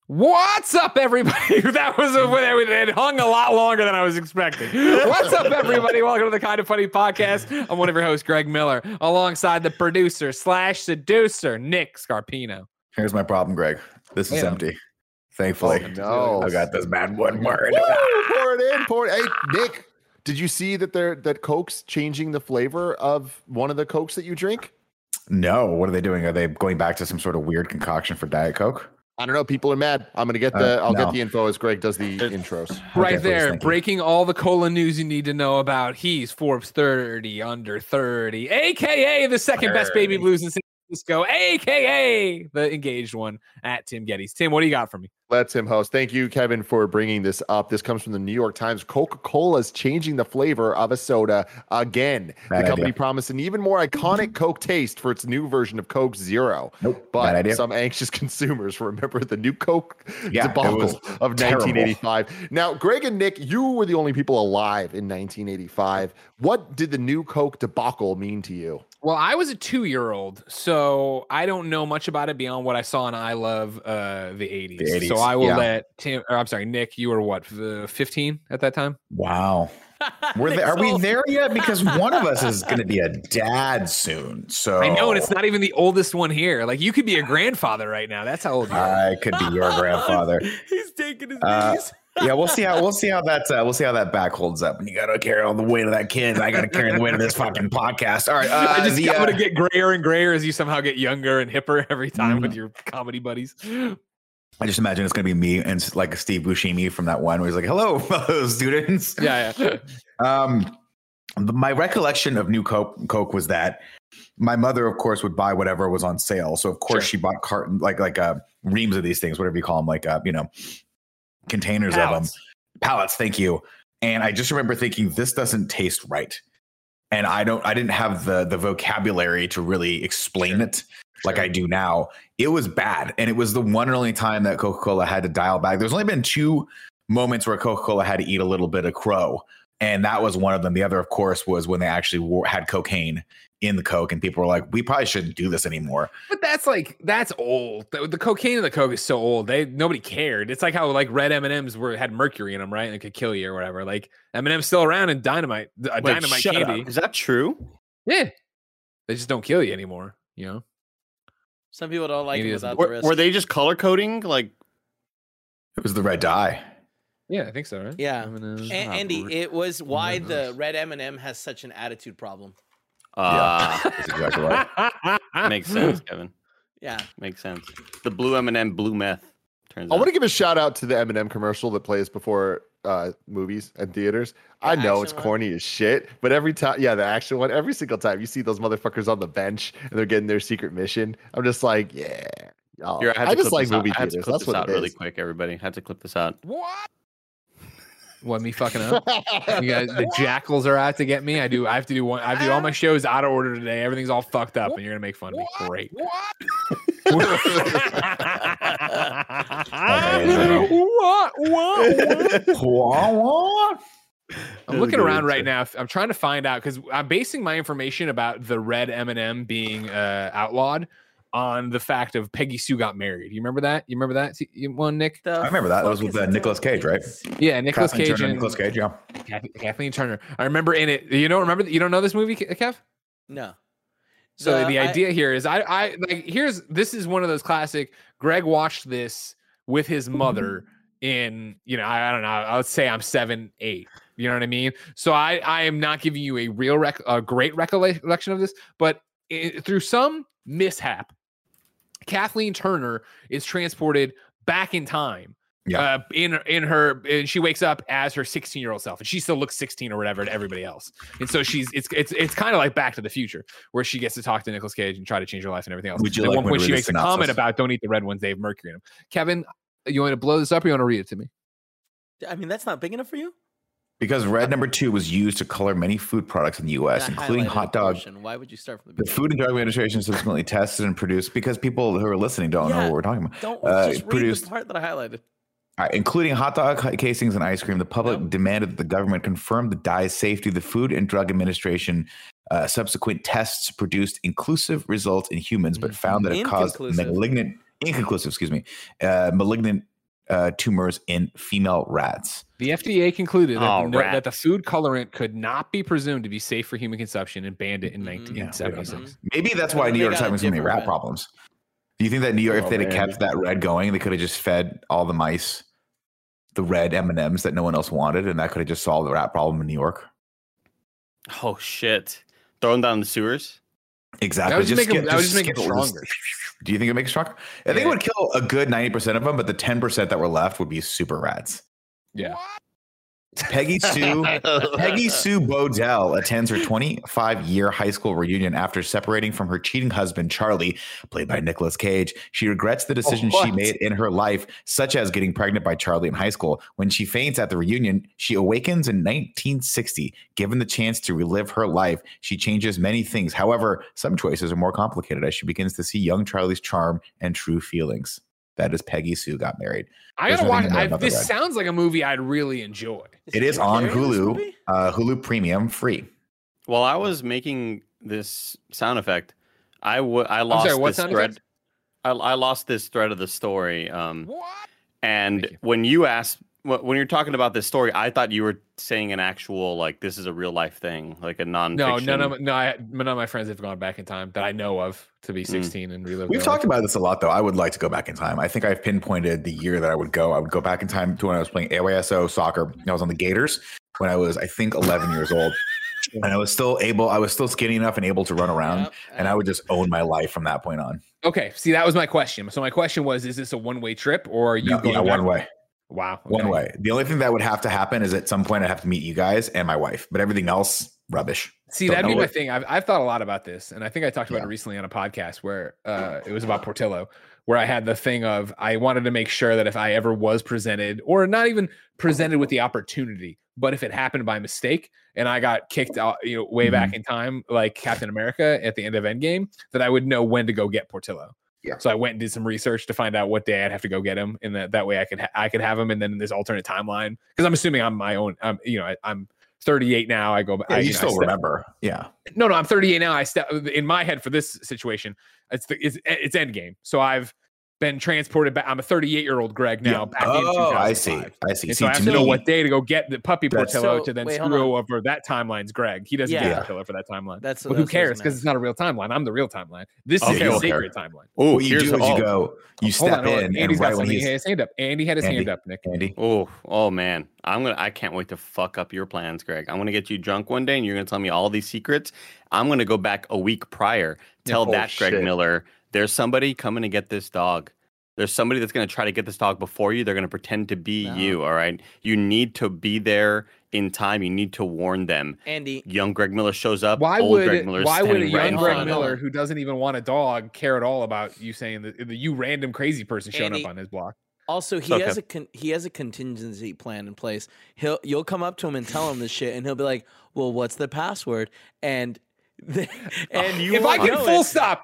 What's up, everybody? That was it hung a lot longer than I was expecting. What's up, everybody? Welcome to the Kind of Funny podcast. I'm one of your hosts, Greg Miller, alongside the producer / seducer, Nick Scarpino. Here's my problem, Greg. This is empty. Thankfully. Oh, no. I got this bad one. Pour it in. Hey, Nick, did you see that Coke's changing the flavor of one of the Cokes that you drink? No. What are they doing? Are they going back to some sort of weird concoction for Diet Coke? I don't know. People are mad. I'm gonna get I'll get the info as Greg does the intros. Right Okay, there, please, breaking all the cola news you need to know about. He's Forbes 30 under 30, aka the second best baby blues in San Francisco, aka the engaged one at Tim Geddes. Tim, what do you got for me? Let Tim host. Thank you, Kevin, for bringing this up. This comes from the New York Times. Coca-Cola is changing the flavor of a soda again. Bad the company idea. promised an even more iconic Coke taste for its new version of Coke Zero. Nope. But Bad idea. some anxious consumers remember the new Coke Yeah, it debacle was of terrible. 1985. Now, Greg and Nick, you were the only people alive in 1985. What did the new Coke debacle mean to you? Well, I was a 2-year-old, so I don't know much about it beyond what I saw in I Love the 80s. The 80s, So I will yeah. let Tim, or I'm sorry, Nick, you were what, 15 at that time? Wow. Are we there yet? Because one of us is going to be a dad soon. So I know, and it's not even the oldest one here. Like, you could be a grandfather right now. That's how old you are. I could be your grandfather. He's taking his knees. Yeah, we'll see how that back holds up. And you got to carry all the weight of that kid. And I got to carry the weight of this fucking podcast. All right, I'm going to get grayer and grayer as you somehow get younger and hipper every time with your comedy buddies. I just imagine it's going to be me and like Steve Buscemi from that one where he's like, "Hello, fellow students." Yeah. My recollection of New Coke was that my mother, of course, would buy whatever was on sale. So of course she bought carton like reams of these things, whatever you call them, containers of them, pallets. Thank you. And I just remember thinking, this doesn't taste right. And I didn't have the vocabulary to really explain it like I do now. It was bad. And it was the one and only time that Coca-Cola had to dial back. There's only been 2 moments where Coca-Cola had to eat a little bit of crow. And that was one of them. The other, of course, was when they actually had cocaine in the Coke, and people were like, we probably shouldn't do this anymore. But that's old. The cocaine in the Coke is so old. Nobody cared. It's like how like red M&Ms had mercury in them, right? And it could kill you or whatever. Like M&M's still around and dynamite candy. Is that true? Yeah. They just don't kill you anymore, Some people don't like it without the Were, risk. were they just color coding? Like, It was the red dye. Yeah, I think so, right? Yeah. M&Ms. Andy, it was why the red M&M has such an attitude problem. That's exactly right. makes sense, Kevin. Yeah. Makes sense. The blue M&M, blue meth. Turns I out. want to give a shout out to the M&M commercial that plays before movies and theaters. I know it's action one? corny as shit, but every time, the action one, every single time you see those motherfuckers on the bench and they're getting their secret mission, I'm just like, yeah. Oh, Here, I just like clip this out. movie I had to theaters. clip That's this what out it really is. quick, everybody. Had to clip this out. What, me fucking up? You guys, the jackals are out to get me. I have to do all my shows out of order today. Everything's all fucked up, and you're gonna make fun of me. Great. What? I'm looking around right now. I'm trying to find out because I'm basing my information about the red M&M being outlawed on the fact of Peggy Sue got married. You remember that? One, Nick? I remember that. That was with Nicolas Cage, right? Yeah, Nicolas Kathleen Cage Turner, and Nicolas Cage, yeah. Kathleen Turner. I remember in it. You don't know this movie, Kev? No. So the idea here is this is one of those classic. Greg watched this with his mother in, I don't know, I would say I'm 7, 8. You know what I mean? So I am not giving you a great recollection of this, but through some mishap, Kathleen Turner is transported back in time. Yeah. And she wakes up as her 16-year-old self, and she still looks 16 or whatever to everybody else. And so it's kind of like Back to the Future, where she gets to talk to NicolasAge and try to change her life and everything else. Would you At like one me to point, she read the makes a synopsis? comment about don't eat the red ones; they have mercury in them. Kevin, you want to blow this up, or you want to read it to me? I mean, that's not big enough for you? Because red number 2 was used to color many food products in the U.S., I including highlighted hot the dog. portion. Why would you start from the The beginning? Food and Drug Administration subsequently tested and produced, because people who are listening don't know what we're talking about. Don't just read produced, the part that I highlighted. all right, including hot dog casings and ice cream. The public demanded that the government confirm the dye's safety. The Food and Drug Administration subsequent tests produced inclusive results in humans, but found that it caused malignant tumors in female rats. The FDA concluded that, rats. that the food colorant could not be presumed to be safe for human consumption and banned it in Mhm. 1976. Maybe that's why Well, New they York's got a having so many different rat rat. problems. Do you think that New York, if Oh, they'd have man. kept that red going, they could have just fed all the mice the red M&Ms that no one else wanted, and that could have just solved the rat problem in New York? Oh shit! Throwing down the sewers. Exactly. That would just make 'em Skittles. stronger. Do you think it makes it stronger? I think it would kill a good 90% of them, but the 10% that were left would be super rats. Yeah. Peggy Sue Bodell attends her 25-year high school reunion after separating from her cheating husband, Charlie, played by Nicolas Cage. She regrets the decisions she What? made in her life, such as getting pregnant by Charlie in high school. When she faints at the reunion, she awakens in 1960. Given the chance to relive her life, she changes many things. However, some choices are more complicated as she begins to see young Charlie's charm and true feelings. That is Peggy Sue Got Married. I There's gotta watch. nothing more about the This red. sounds like a movie I'd really enjoy. It is Jim on Carrey in this Hulu, movie? Hulu Premium free. While I was making this sound effect, I lost sorry, what this sound thread. effect? I lost this thread of the story. And Thank you. when you asked, when you're talking about this story, I thought you were saying an actual, like, this is a real life thing, like a No, nonfiction. none of my friends have gone back in time that I know of to be 16 and relive. We've their talked life. about this a lot, though. I would like to go back in time. I think I've pinpointed the year that I would go. I would go back in time to when I was playing AYSO soccer. I was on the Gators when I was, I think, 11 years old. And I was still skinny enough and able to run around. Yep, And I would just own my life from that point on. Okay, see, that was my question. So my question was: is this a one-way trip, or are you No, going yeah, back? one way. Wow, One okay. way. The only thing that would have to happen is at some point I'd have to meet you guys and my wife. But everything else, rubbish. See, Don't that'd know be my it. thing. I've thought a lot about this, and I think I talked about Yeah. it recently on a podcast where it was about Portillo, where I had the thing of I wanted to make sure that if I ever was presented, or not even presented with the opportunity, but if it happened by mistake and I got kicked out, way back in time, like Captain America at the end of Endgame, that I would know when to go get Portillo. Yeah. So I went and did some research to find out what day I'd have to go get him, and that way I could have him, and then in this alternate timeline, because I'm assuming I'm my own. I'm 38 now. I go. Yeah, I, you I still step- remember. Yeah. No, I'm 38 now. I step in my head for this situation. It's Endgame. So I've been transported back. I'm a 38-year-old Greg now. Yeah. Back in Oh, I 2005. see. I see. And See, so I have to to know me, what day to go get the puppy That's- Portillo So, to then wait, hold screw on. over that timeline's Greg. He doesn't Yeah. get Portillo for that timeline. That's But who cares? Because it's not a real timeline. I'm the real timeline. This is Okay, the well, sacred timeline. Oh, what you do is you go, you Hold step on, hold on. in, Andy's and got right when something. He he's had his hand up. Andy had his hand up, Nick. Andy. Oh man, I can't wait to fuck up your plans, Greg. I'm gonna get you drunk one day, and you're gonna tell me all these secrets. I'm gonna go back a week prior, tell oh, that Greg shit. Miller, there's somebody coming to get this dog. There's somebody that's gonna try to get this dog before you. They're gonna pretend to be No. you. All right, you need to be there in time. You need to warn them. Andy, Young Greg Miller shows up. Why old would Greg Miller's a standing right young in Hold Greg front on, of him. Miller who doesn't even want a dog care at all about you saying that you random crazy person showing Andy, up on his block? also he Okay. has a contingency plan in place. You'll come up to him and tell him this shit, and he'll be like, "Well, what's the password?" And you If I won't can know full it. stop,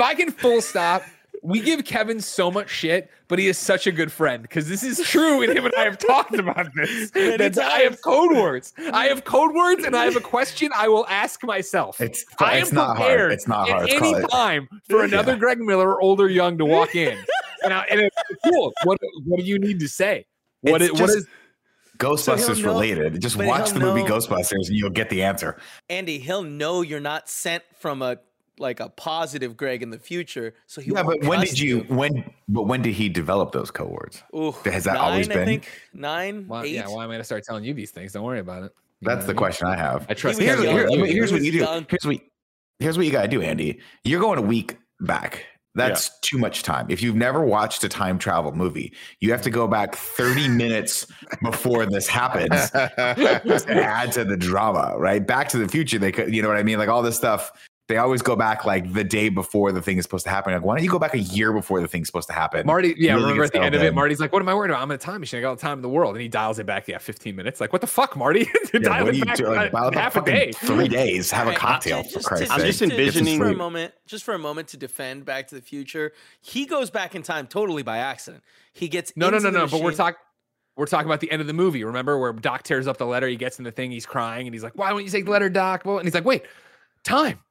we give Kevin so much shit, but he is such a good friend because this is true, and him and I have talked about this. Many That I have times. code words. I have code words, and I have a question I will ask myself. It's I am not hard. prepared It's not at hard. It's any called it. time for another Greg Miller, old or young, to walk in. and it's cool. What do you need to say? What It's is just So Ghostbusters he'll know- related. Just but watch he'll the movie know- Ghostbusters and you'll get the answer. Andy, he'll know you're not sent from a positive Greg in the future, so he Yeah, won't but when trust did you when did he develop those code words? Ooh, Has that 9, always I been? think 9, Well, 8. yeah, why am I going to start telling you these things? Don't worry about it. You That's know the what question I have. I trust He was Kevin. young. more than you. Here's what He you was do. young. Here's what you gotta do, Andy. You're going a week back. That's too much time. If you've never watched a time travel movie, you have to go back 30 minutes before this happens to add to the drama, right? Back to the Future, they could, you know what I mean? Like all this stuff, they always go back like the day before the thing is supposed to happen. Like, why don't you go back a year before the thing's supposed to happen? Marty, Really remember gets at the end of dialed it, in. Marty's like, what am I worried about? I'm in a time machine. I got all the time in the world. And he dials it back, 15 minutes. Like, what the fuck, Marty? Dial what it do back do? Like, about half a fucking day. 3 days. Have a Alright, cocktail, just for to- Christ's I'm sake. just Get some envisioning- for a sleep. moment, for a moment to defend Back to the Future. He goes back in time totally by accident. He gets No. into the But we're machine. talking about the end of the movie. Remember where Doc tears up the letter? He gets in the thing. He's crying. And he's like, why won't you take the letter, Doc? Well, and he's like, wait, time.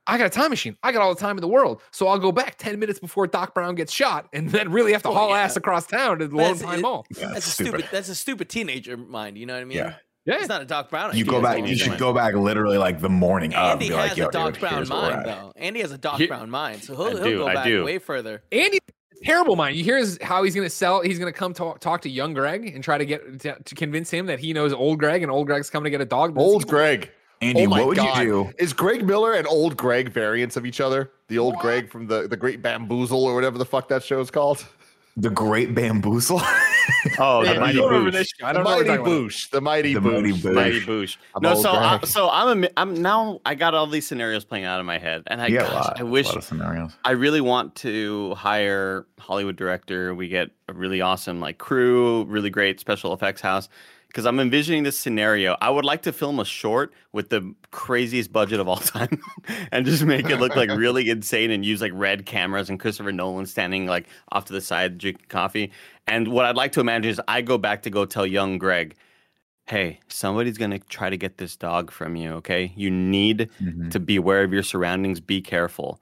I got a time machine. I got all the time in the world. So I'll go back 10 minutes before Doc Brown gets shot and then really have to haul ass across town to the Lone Pine Mall. That's a stupid teenager mind. You know what I mean? Yeah. Yeah. It's not a Doc Brown. You go back. You should go back literally like the morning of. Andy Be like, has yo, a Doc dude, Brown here's where we're mind, at. though. Andy has a Doc Brown mind, so he'll go back way further. Andy, terrible mind. You hear how he's going to sell. He's going to come talk to young Greg and try to get to convince him that he knows old Greg, and old Greg's coming to get a dog. Old Greg. Andy, oh my what would God. you do? Is Greg Miller and old Greg variants of each other? The old Greg from the Great Bamboozle or whatever the fuck that show's called? The Great Bamboozle? Oh, the Mighty Boosh. I don't know what you're talking about. Boosh. The Mighty The Mighty Boosh. Boosh. Mighty Boosh. I'm No, old Greg. so I'm now I got all these scenarios playing out in my head, and I wish a lot of scenarios. I really want to hire Hollywood director. We get a really awesome like crew, really great special effects house. Because I'm envisioning this scenario. I would like to film a short with the craziest budget of all time and just make it look like really insane and use like red cameras and Christopher Nolan standing like off to the side drinking coffee. And what I'd like to imagine is I go back to go tell young Greg, hey, somebody's going to try to get this dog from you, okay? You need to be aware of your surroundings. Be careful.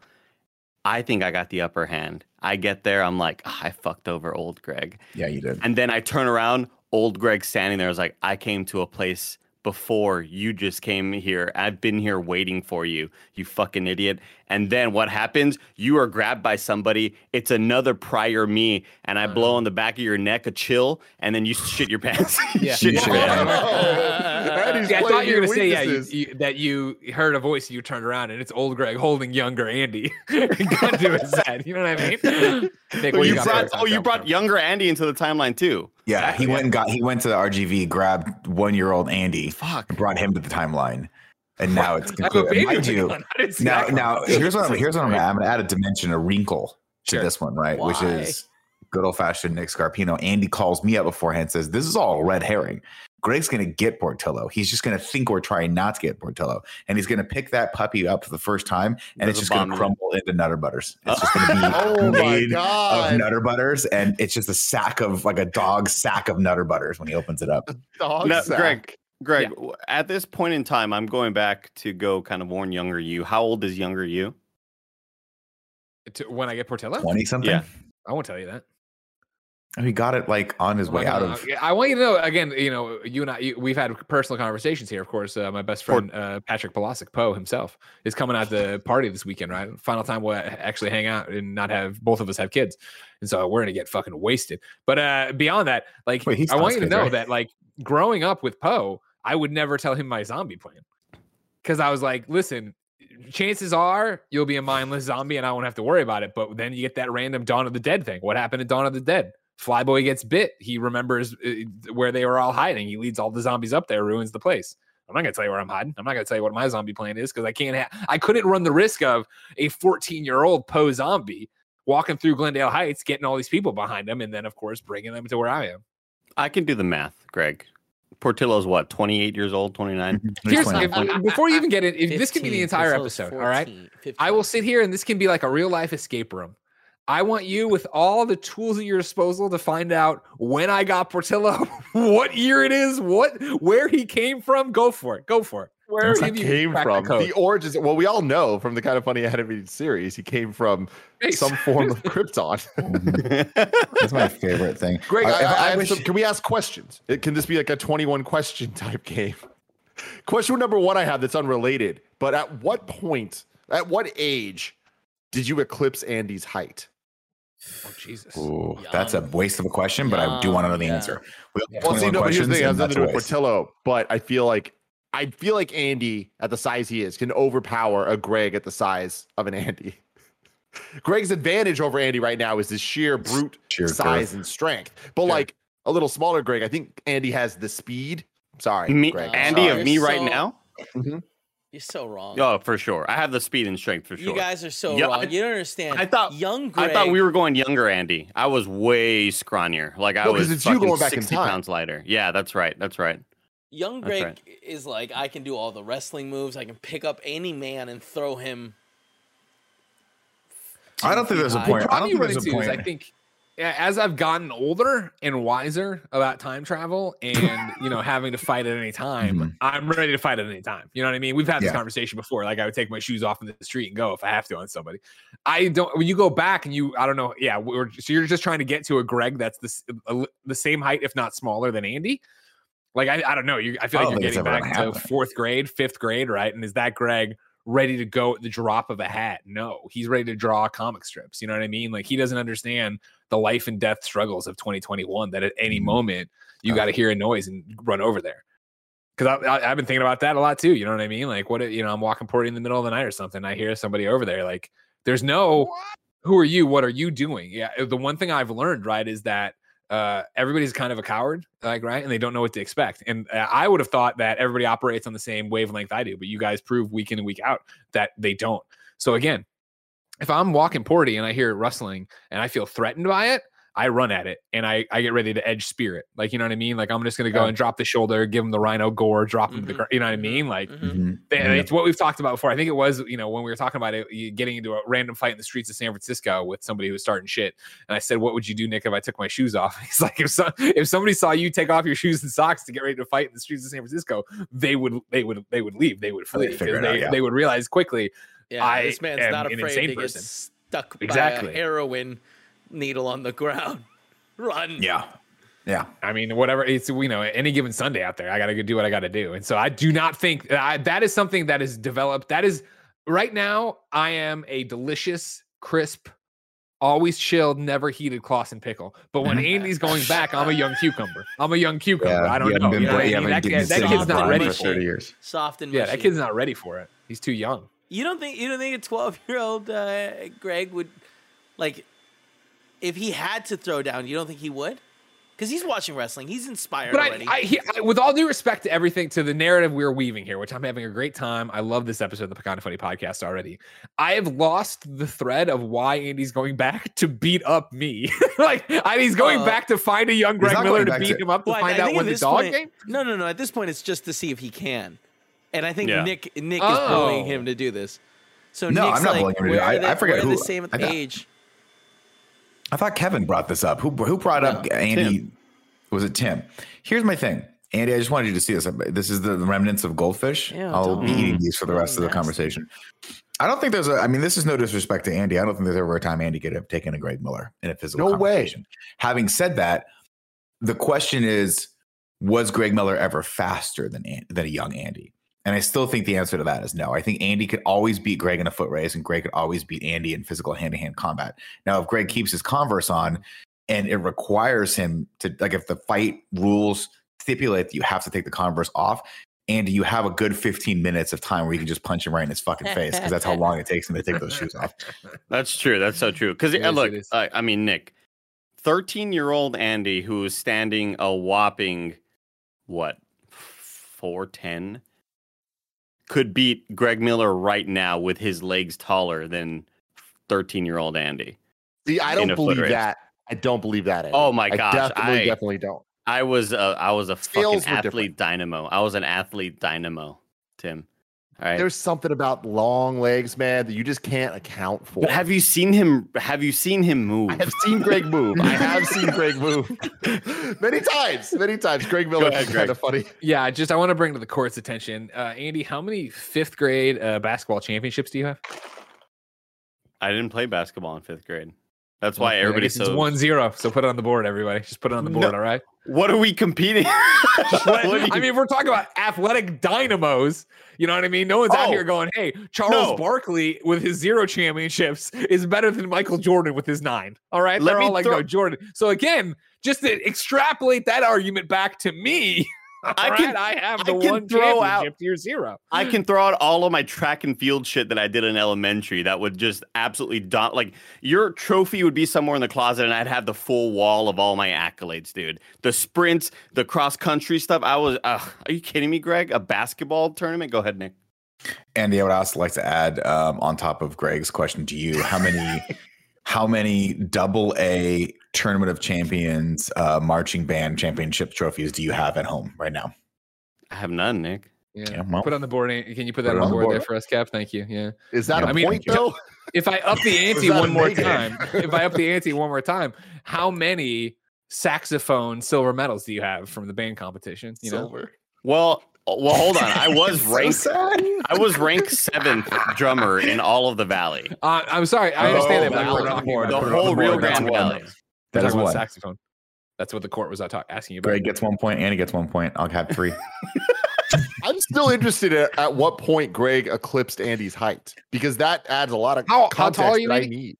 I think I got the upper hand. I get there. I'm like, I fucked over old Greg. Yeah, you did. And then I turn around. Old Greg standing there was like, I came to a place before you just came here. I've been here waiting for you, you fucking idiot. And then what happens? You are grabbed by somebody. It's another prior me. And I blow on the back of your neck a chill. And then you shit your pants. Yeah. Shit your Andy's pants. Yeah, I thought playing you were your going to say, weaknesses. that you heard a voice and you turned around and it's old Greg holding younger Andy. Gun to his head. You know what I mean? Nick, what You brought younger Andy into the timeline too. Yeah, he went to the RGV, grabbed 1-year-old Andy, Fuck. brought him to the timeline, and now it's I have a baby concluded. Mind with a you, gun. I didn't see that now here's what I'm gonna add. I'm gonna add a dimension, a wrinkle to Sure. this one, right? Which Why? is good old fashioned Nick Scarpino. Andy calls me up beforehand and says, this is all a red herring. Greg's going to get Portillo. He's just going to think we're trying not to get Portillo. And he's going to pick that puppy up for the first time, and it's just going to crumble into Nutter Butters. It's just going to be Oh my made God. of Nutter Butters, and it's just a sack of, like a dog's sack of Nutter Butters when he opens it up. Dog No, sack. Greg, at this point in time, I'm going back to go kind of warn younger you. How old is younger you? When I get Portillo? 20 something? Yeah. I won't tell you that. He got it like on his way out of. I want you to know again. You know, you and I, we've had personal conversations here. Of course, my best friend Patrick Polasic, Poe himself, is coming out the party this weekend. Right, final time we'll actually hang out and not have both of us have kids, and so we're gonna get fucking wasted. But beyond that, like, Wait, I want you to kids, know right? that, like, growing up with Poe, I would never tell him my zombie plan because I was like, listen. Chances are you'll be a mindless zombie and I won't have to worry about it. But then you get that random Dawn of the Dead thing. What happened in Dawn of the Dead? Flyboy gets bit. He remembers where they were all hiding. He leads all the zombies up there, ruins the place. I'm not going to tell you where I'm hiding. I'm not going to tell you what my zombie plan is because I couldn't run the risk of a 14-year-old Poe zombie walking through Glendale Heights, getting all these people behind him, and then, of course, bringing them to where I am. I can do the math, Greg. Portillo's what, 28 years old, 29? Here's, 29. before you even get in, this could be 15, the entire Portillo's episode, 14, all right? 15. I will sit here and this can be like a real life escape room. I want you with all the tools at your disposal to find out when I got Portillo, what year it is, where he came from. Go for it. Go for it. Where He came from the origins. Well, we all know from the Kind of Funny animated series, he came from some form of Krypton. That's my favorite thing. Greg, I wish- can we ask questions? Can this be like a 21 question type game? Question number one I have that's unrelated, but at what point, at what age did you eclipse Andy's height? Oh, Jesus. Ooh, that's a waste of a question, but I do want to know the answer. We have Well, see, 21 no, but here's the questions, thing: it has and nothing that's to do a with waste. Portillo, but I feel like Andy, at the size he is, can overpower a Greg at the size of an Andy. Greg's advantage over Andy right now is his sheer brute size girth. and strength. But like a little smaller Greg, I think Andy has the speed. Sorry, Me, Greg. Andy sorry. of me You're right so- now? You're so wrong. Oh, for sure. I have the speed and strength for sure. You guys are so Yeah, wrong. You don't understand. I thought young Greg. I thought we were going younger, Andy. I was way scrawnier. Like I No, 'cause was it's you fucking going back in 60 time. pounds lighter. Yeah, that's right. That's right. Young That's Greg right. is like, I can do all the wrestling moves. I can pick up any man and throw him. I don't think there's a high. point. I Problem don't you think run there's a into is, point. I think as I've gotten older and wiser about time travel and, you know, having to fight at any time, I'm ready to fight at any time. You know what I mean? We've had this conversation before. Like I would take my shoes off in the street and go if I have to on somebody. When you go back and I don't know. Yeah. So you're just trying to get to a Greg that's the same height, if not smaller than Andy. Like, I don't know. I feel like you're getting back to 4th grade, 5th grade, right? And is that Greg ready to go at the drop of a hat? No, he's ready to draw comic strips. You know what I mean? Like, he doesn't understand the life and death struggles of 2021, that at any moment you got to hear a noise and run over there. Because I've been thinking about that a lot too. You know what I mean? Like, I'm walking Porty in the middle of the night or something. I hear somebody over there. Like, there's no, who are you? What are you doing? Yeah. The one thing I've learned, right, is that everybody's kind of a coward, like, right? And they don't know what to expect. And I would have thought that everybody operates on the same wavelength I do, but you guys prove week in and week out that they don't. So again, if I'm walking Porty and I hear it rustling and I feel threatened by it, I run at it and I get ready to edge spirit. Like, you know what I mean? Like, I'm just going to go and drop the shoulder, give him the rhino gore, drop him to the ground. You know what I mean? Like, it's what we've talked about before. I think it was, you know, when we were talking about it, getting into a random fight in the streets of San Francisco with somebody who was starting shit. And I said, what would you do, Nick, if I took my shoes off? He's like, if somebody saw you take off your shoes and socks to get ready to fight in the streets of San Francisco, they would leave. They would flee because they would realize quickly. Yeah, this man's not afraid to get stuck by a heroin needle on the ground. Run. Yeah. I mean, whatever. It's, you know, any given Sunday out there, I got to do what I got to do. And so I do not think that is something that is developed. That is right now. I am a delicious, crisp, always chilled, never heated Clausen pickle. But when Andy's going back, I'm a young cucumber. I don't know. That kid's not ready for 30 years. Soft and mushy. That kid's not ready for it. He's too young. You don't think a 12-year-old Greg would, like, if he had to throw down, you don't think he would? Because he's watching wrestling. He's inspired already. With all due respect to everything, to the narrative we're weaving here, which I'm having a great time. I love this episode of the Kinda Funny podcast already. I have lost the thread of why Andy's going back to beat up me. He's going back to find a young Greg Miller to beat him up to find out when the dog game? No. At this point, it's just to see if he can. And I think Nick is bullying him to do this. So no, Nick's, I'm not bullying him to do it. I forget who. The same age. I thought Kevin brought this up. Who brought up Andy? Tim. Was it Tim? Here's my thing. Andy, I just wanted you to see this. This is the remnants of goldfish. I'll be eating these for the rest of the conversation. I don't think this is no disrespect to Andy. I don't think there's ever a time Andy could have taken a Greg Miller in a physical conversation. Way. Having said that, the question is, was Greg Miller ever faster than a young Andy? And I still think the answer to that is no. I think Andy could always beat Greg in a foot race, and Greg could always beat Andy in physical hand-to-hand combat. Now, if Greg keeps his Converse on and it requires him to, like, if the fight rules stipulate that you have to take the Converse off, Andy, you have a good 15 minutes of time where you can just punch him right in his fucking face, because that's how long it takes him to take those shoes off. That's true. That's so true. Because look, I mean, Nick, 13-year-old Andy, who is standing a whopping, 4'10", could beat Greg Miller right now with his legs taller than 13-year-old Andy. See, I don't believe that. I don't believe that. Andy. Oh my gosh, I definitely don't. I was a fucking athlete dynamo. I was an athlete dynamo, Tim. All right. There's something about long legs, man, that you just can't account for. But have you seen him move? I have seen Greg move. Many times. Greg Miller is kind of funny. Yeah, I want to bring to the court's attention, Andy, how many 5th grade basketball championships do you have? I didn't play basketball in 5th grade. That's why everybody's so 1-0. So put it on the board, everybody. Just put it on the board, all right? What are we competing? I mean, we're talking about athletic dynamos. You know what I mean? No one's out here going, hey, Charles Barkley with his 0 championships is better than Michael Jordan with his 9. All right? They're all like, no, Jordan. So again, just to extrapolate that argument back to me, I have the one championship to your 0. I can throw out all of my track and field shit that I did in elementary that would just absolutely like, your trophy would be somewhere in the closet and I'd have the full wall of all my accolades, dude. The sprints, the cross country stuff. I was, are you kidding me, Greg? A basketball tournament? Go ahead, Nick. Andy, I would also like to add, on top of Greg's question to you, how many AA Tournament of Champions marching band championship trophies do you have at home right now? I have none, Nick. Yeah, well, put on the board. Can you put that on the board there for us, Cap? Thank you. Yeah. Is that a point, though? if I up the ante that a one more negative? time, how many saxophone silver medals do you have from the band competition? You know, Silver. Well, hold on. I was So ranked. sad. I was ranked 7th drummer in all of the Valley. I'm sorry, I understand that, but Valley. we're talking The about The Put it on whole the Rio board. That's Grande one. Valley. That is talking about one. saxophone. That's what the court was asking you about. Greg gets 1 point. Andy gets 1 point. I'll have 3. I'm still interested at what point Greg eclipsed Andy's height because that adds a lot of How context tall are you, that I Nate? need.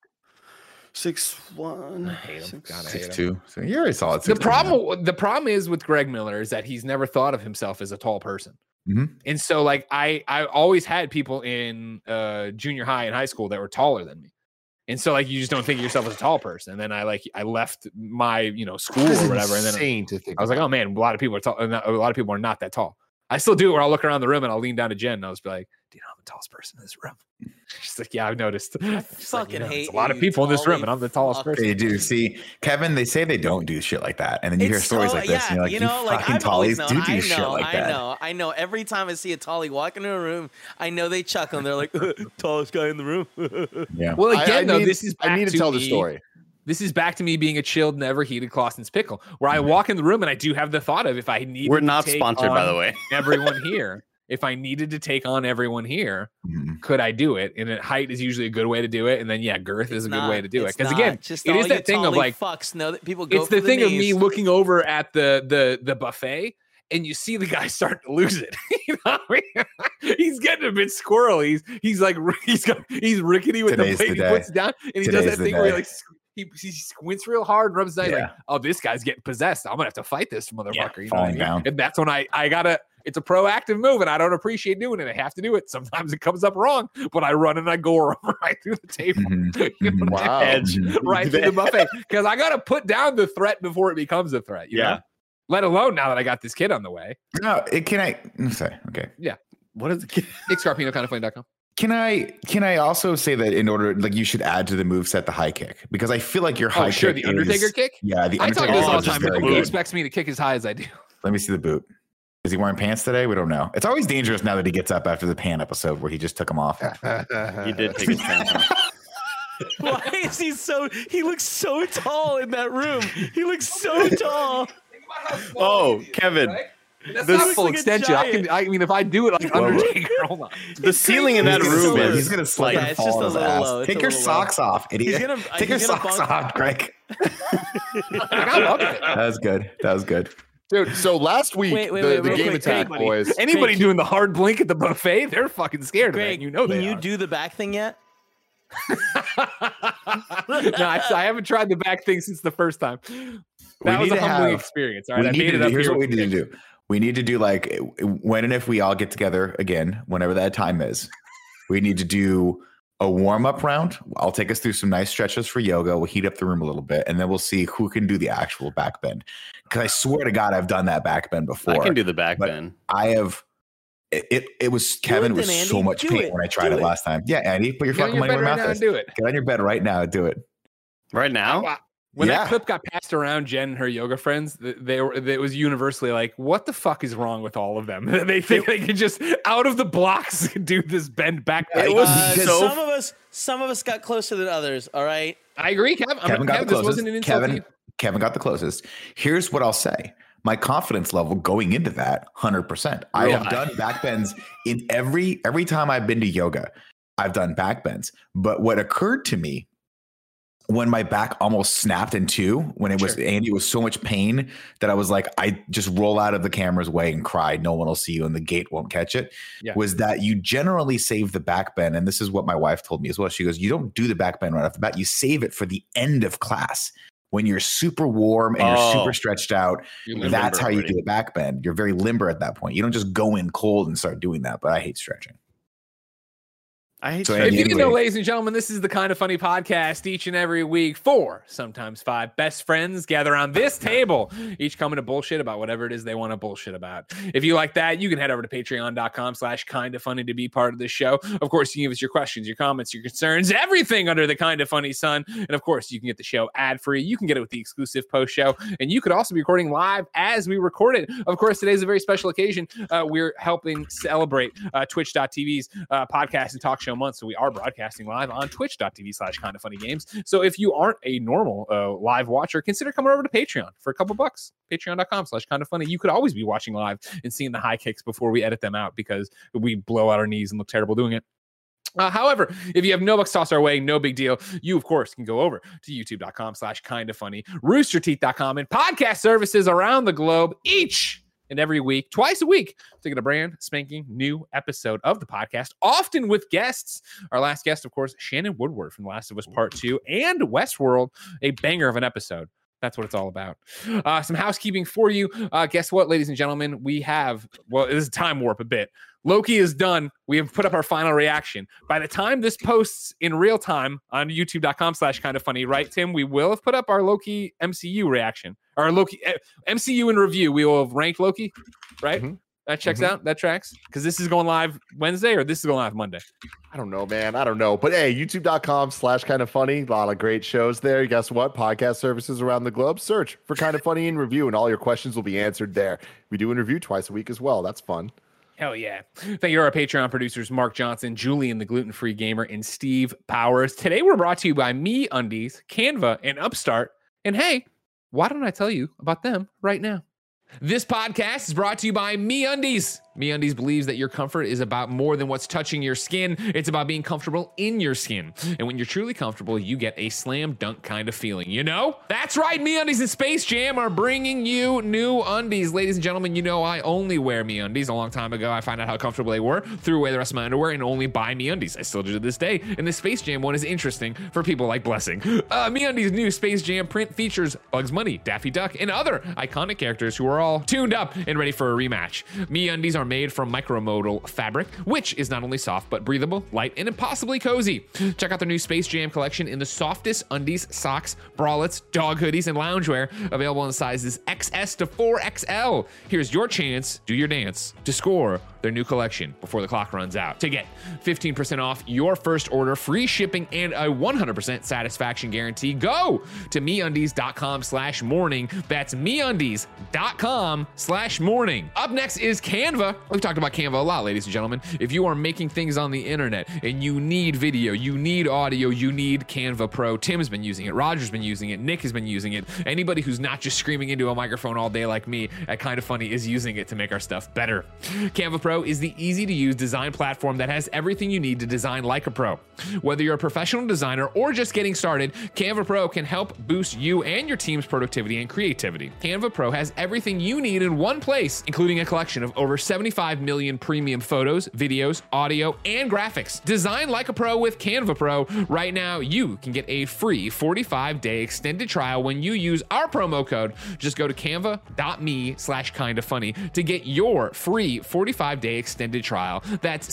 6'1". I hate him. God, I hate him. 6'2". So you're already solid. The 6'1". problem is with Greg Miller is that he's never thought of himself as a tall person. Mhm. And so like I always had people in junior high and high school that were taller than me. And so like you just don't think of yourself as a tall person. And then I left my school This is or whatever. And then insane to think. I was like, oh man, a lot of people are tall. A lot of people are not that tall. I still do it where I'll look around the room and I'll lean down to Jen and I'll just be like, do you know I'm the tallest person in this room? She's like, yeah, I've noticed. She's like, fucking there's hate a lot of you, people in this room Tolly and I'm the tallest fuck. person. They do. See, Kevin, they say they don't do shit like that. And then you hear It's stories so- like this and you're like, you fucking I've always tallies known. do shit like that. I know. Every time I see a Tolly walk into a room, I know they chuckle and they're like, tallest guy in the room. Yeah. Well, again, though, need- this is back I need to tell the me- story. This is back to me being a chilled, never heated Clausen's pickle, where I walk in the room and I do have the thought of if I need. We're not sponsored, by the way. everyone here. If I needed to take on everyone here, Mhm. could I do it? And height is usually a good way to do it. And then girth is a good way to do it. It's Because not. again, Just it all is you that thing of Tolly like fucks know that people go it's for the thing of me knees. looking over at the buffet. And you see the guy starting to lose it. You know what I mean? He's getting a bit squirrely. He's rickety with Today's the the plate he day. puts down, and he does Today's that the thing where he day. like he squints real hard, and rubs his eyes like, Yeah. oh, this guy's getting possessed. I'm gonna have to fight this motherfucker. You know what I falling mean? down. And that's when I gotta. It's a proactive move, and I don't appreciate doing it. I have to do it. Sometimes it comes up wrong, but I run and I go right through the table, Mhm. You know Mhm. what I Wow. mean? Edge. right through the buffet, because I gotta put down the threat before it becomes a threat. You Yeah. know? Let alone now that I got this kid on the way. No, can I say okay? What is the Nick Scarpino, kindoffunny.com. Can I also say that in order like you should add to the moveset the high kick because I feel like your high Oh, sure. kick The Undertaker is- kick? Yeah, the I talk Undertaker about this all is the time, very but he good. expects me to kick as high as I do. Let me see the boot. Is he wearing pants today? We don't know. It's always dangerous now that he gets up after the pan episode where he just took them off. He did take his pants off. Why is he so? He looks so tall in that room. He looks so tall. Oh, Kevin. That's This not looks full like a extension. I mean, if I do it like Well, Undertaker, hold on. The ceiling in that He's gonna room slip- is he's gonna slip like, Yeah, and it's fall just on a his little ass. low. It's Take a your little low. socks off, idiot. He's gonna- Take your he's gonna socks bunk- off, Greg. I love it. That was good. That was good. Dude, so last week Wait, the real game quick, attack Greg, boys. Anybody Greg, doing the hard blink at the buffet, they're fucking scared of Greg, that. You know can they you are. do the back thing yet? No, I haven't tried the back thing since the first time. That was need a to humbling have- experience. All We right, I need made to it do, up here's here. what we with need to the do. We need to do like when and if we all get together again, whenever that time is, we need to do a warm-up round. I'll take us through some nice stretches for yoga. We'll heat up the room a little bit, and then we'll see who can do the actual back bend. Because I swear to God, I've done that back bend before. I can do the back but bend. I have. It was Kevin it was then, so Andy. much Do pain it. when I tried Do it it. last time. Yeah, Andy, put your Get on fucking your money bed where right your now mouth and is. do it. Get on your bed right now. Do it. Right now? When Yeah. that clip got passed around Jen and her yoga friends, it was universally like, what the fuck is wrong with all of them? They think they can just out of the blocks do this bend back. It was because- so Some of us got closer than others. All right. I agree, Kevin. Kevin got the This closest. wasn't an insult to you. Kevin got the closest. Here's what I'll say. My confidence level going into that, 100%. I Real have high. done back bends in every time I've been to yoga. I've done back bends. But what occurred to me when my back almost snapped in two, when it was Andy, it was so much pain that I was like, I just roll out of the camera's way and cry. No one will see you and the gate won't catch it. Yeah. Was that you generally save the back bend. And this is what my wife told me as well. She goes, you don't do the back bend right off the bat. You save it for the end of class when you're super warm and you're Oh. super stretched out. You You're That's limber how you already. do the back bend. You're very limber at that point. You don't just go in cold and start doing that. But I hate stretching. I hate So stretching. If you didn't know, Anyway. ladies and gentlemen, this is the Kind of Funny podcast. Each and every week, 4, sometimes 5 best friends gather around this table, each coming to bullshit about whatever it is they want to bullshit about. If you like that, you can head over to patreon.com/kindafunny to be part of this show. Of course, you can give us your questions, your comments, your concerns, everything under the Kind of Funny sun. And of course, you can get the show ad-free. You can get it with the exclusive post show. And you could also be recording live as we record it. Of course, today's a very special occasion. We're helping celebrate Twitch.tv's podcast and talk show show month, so we are broadcasting live on twitch.tv/kindafunnygames. So if you aren't a normal live watcher, consider coming over to Patreon for a couple bucks. Patreon.com/kindafunny. You could always be watching live and seeing the high kicks before we edit them out because we blow out our knees and look terrible doing it. However, if you have no bucks tossed our way, no big deal. You, of course, can go over to youtube.com/kindafunny, roosterteeth.com, and podcast services around the globe each and every week, twice a week, to get a brand spanking new episode of the podcast, often with guests. Our last guest, of course, Shannon Woodward from The Last of Us Part 2 and Westworld, a banger of an episode. That's what it's all about. Some housekeeping for you. Guess what, ladies and gentlemen? We have, well, it is a time warp a bit. Loki is done. We have put up our final reaction. By the time this posts in real time on youtube.com/kindafunny, right, Tim? We will have put up our Loki MCU reaction. Our Loki MCU in review. We will have ranked Loki, right? Mm-hmm. That checks out. That tracks. Because this is going live Wednesday or this is going live Monday. I don't know, man. I don't know. But hey, youtube.com/kindafunny. A lot of great shows there. Guess what? Podcast services around the globe. Search for Kinda Funny in Review, and all your questions will be answered there. We do a review twice a week as well. That's fun. Hell yeah. Thank you to our Patreon producers, Mark Johnson, Julian the Gluten-Free Gamer, and Steve Powers. Today we're brought to you by MeUndies, Canva, and Upstart. And hey, why don't I tell you about them right now? This podcast is brought to you by MeUndies. MeUndies believes that your comfort is about more than what's touching your skin. It's about being comfortable in your skin. And when you're truly comfortable, you get a slam dunk kind of feeling, you know? That's right, MeUndies and Space Jam are bringing you new undies. Ladies and gentlemen, you know I only wear MeUndies. A long time ago, I found out how comfortable they were, threw away the rest of my underwear, and only buy MeUndies. I still do to this day. And the Space Jam one is interesting for people like Blessing. MeUndies' new Space Jam print features Bugs Bunny, Daffy Duck, and other iconic characters who are all tuned up and ready for a rematch. MeUndies are made from micromodal fabric, which is not only soft but breathable, light, and impossibly cozy. Check out their new Space Jam collection in the softest undies, socks, bralettes, dog hoodies, and loungewear, available in sizes XS to 4XL. Here's your chance, do your dance, to score their new collection before the clock runs out. To get 15% off your first order, free shipping, and a 100% satisfaction guarantee, go to MeUndies.com/morning. That's MeUndies.com/morning. Up next is Canva. We've talked about Canva a lot, ladies and gentlemen. If you are making things on the internet and you need video, you need audio, you need Canva Pro. Tim's been using it. Roger's been using it. Nick has been using it. Anybody who's not just screaming into a microphone all day like me at Kinda Funny is using it to make our stuff better. Canva Pro is the easy-to-use design platform that has everything you need to design like a pro. Whether you're a professional designer or just getting started, Canva Pro can help boost you and your team's productivity and creativity. Canva Pro has everything you need in one place, including a collection of over 75 million premium photos, videos, audio, and graphics. Design like a pro with Canva Pro. Right now, you can get a free 45-day extended trial when you use our promo code. Just go to canva.me/kindafunny to get your free 45-day extended trial. That's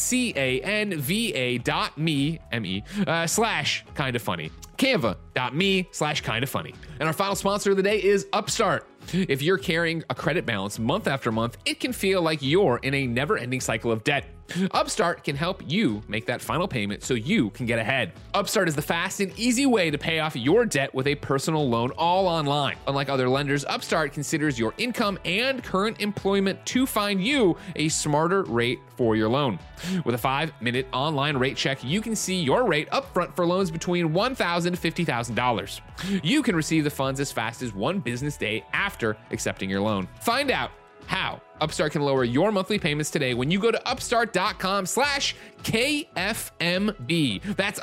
canva.me/kindafunny. Canva.me/kindafunny. And our final sponsor of the day is Upstart. If you're carrying a credit balance month after month, it can feel like you're in a never-ending cycle of debt. Upstart can help you make that final payment so you can get ahead. Upstart is the fast and easy way to pay off your debt with a personal loan all online. Unlike other lenders, Upstart considers your income and current employment to find you a smarter rate for your loan. With a 5-minute online rate check, you can see your rate upfront for loans between $1,000 to $50,000. You can receive the funds as fast as one business day after accepting your loan. Find out how Upstart can lower your monthly payments today when you go to upstart.com/KFMB. That's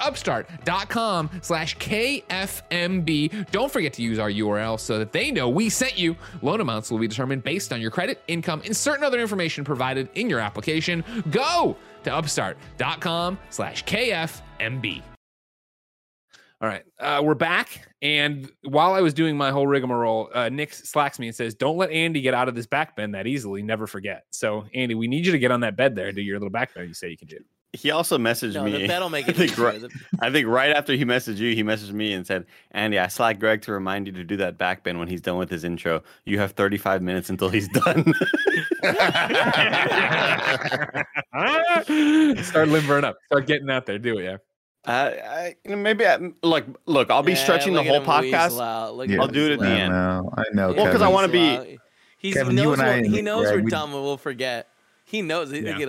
upstart.com/KFMB. Don't forget to use our URL so that they know we sent you. Loan amounts will be determined based on your credit, income, and certain other information provided in your application. Go to upstart.com/KFMB. All right, we're back, and while I was doing my whole rigmarole, Nick slacks me and says, don't let Andy get out of this back bend that easily, never forget. So, Andy, we need you to get on that bed there and do your little back bend you say you can do. He also messaged me. The bed'll make it I think right after he messaged you, he messaged me and said, Andy, I slacked Greg to remind you to do that back bend when he's done with his intro. You have 35 minutes until he's done. Start limbering up. Start getting out there. Do it, yeah. Look, I'll be stretching the whole podcast. I'll do it at the end. I know. Well, because I want to be. He knows we're dumb and we'll forget. He knows it. Yeah. Look at him.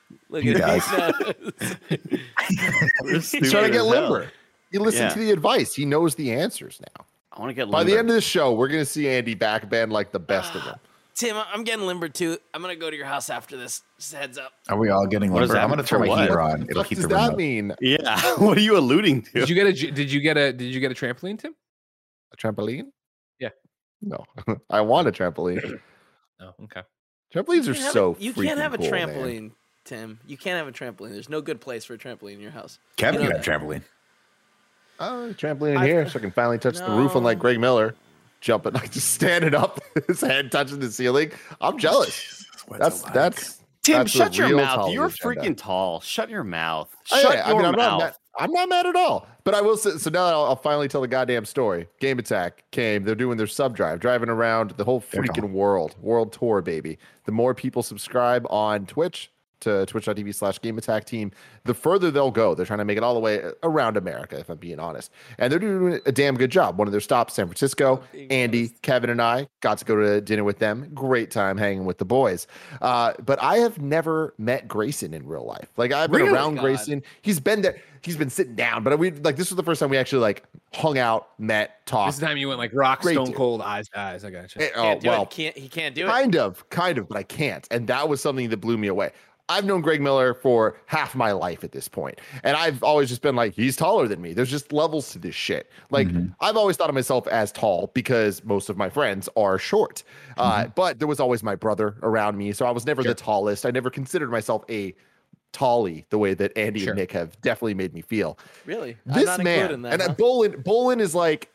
Look He at does. him. He's trying to get limber. You listen to the advice. He knows the answers now. I want to get limber. By the end of the show, we're going to see Andy backbend like the best of them. Tim, I'm getting limber too. I'm gonna go to your house after this. Just heads up. Are we all getting What limber? does that I'm going to turn mean? my For heater what? on. It'll What keep does the room that up. mean? Yeah. What are you alluding to? Did you get a trampoline, Tim? A trampoline? Yeah. No, I want a trampoline. Oh, okay. Trampolines are so You can't have a freaking cool, trampoline, man. Tim. You can't have a trampoline. There's no good place for a trampoline in your house. Kevin You know can have trampoline. Oh, trampoline in I've- here so I can finally touch the roof No. unlike Greg Miller. Jumping, like just standing up, his head touching the ceiling. I'm jealous. That's Tim, that's shut the your real mouth. Tolly You're agenda. freaking tall. Shut your mouth. Oh, Shut yeah, your I'm mouth. not mad at all. But I will say, so now I'll finally tell the goddamn story. Game Attack came. They're doing their sub drive, driving around the whole They're freaking gone. world tour, baby. The more people subscribe on Twitch to twitch.tv/Game Attack team, the further they'll go. They're trying to make it all the way around America, if I'm being honest. And they're doing a damn good job. One of their stops, San Francisco. Andy, Kevin, and I got to go to dinner with them. Great time hanging with the boys. But I have never met Grayson in real life. Like I've been Really? around God. Grayson. He's been there. He's been sitting down, but this was the first time we actually like hung out, met, This talked. time you went like rock, Great stone dude. cold, eyes to eyes. I got you. Oh, Can't do well, it. He can't do it. kind of, but I can't. And that was something that blew me away. I've known Greg Miller for half my life at this point, and I've always just been like, he's taller than me. There's just levels to this shit. Like I've always thought of myself as tall because most of my friends are short. But there was always my brother around me, so I was never the tallest. I never considered myself a tallie the way that Andy and Nick have definitely made me feel. Really? I'm This not man, included in that, and huh? Bolin is like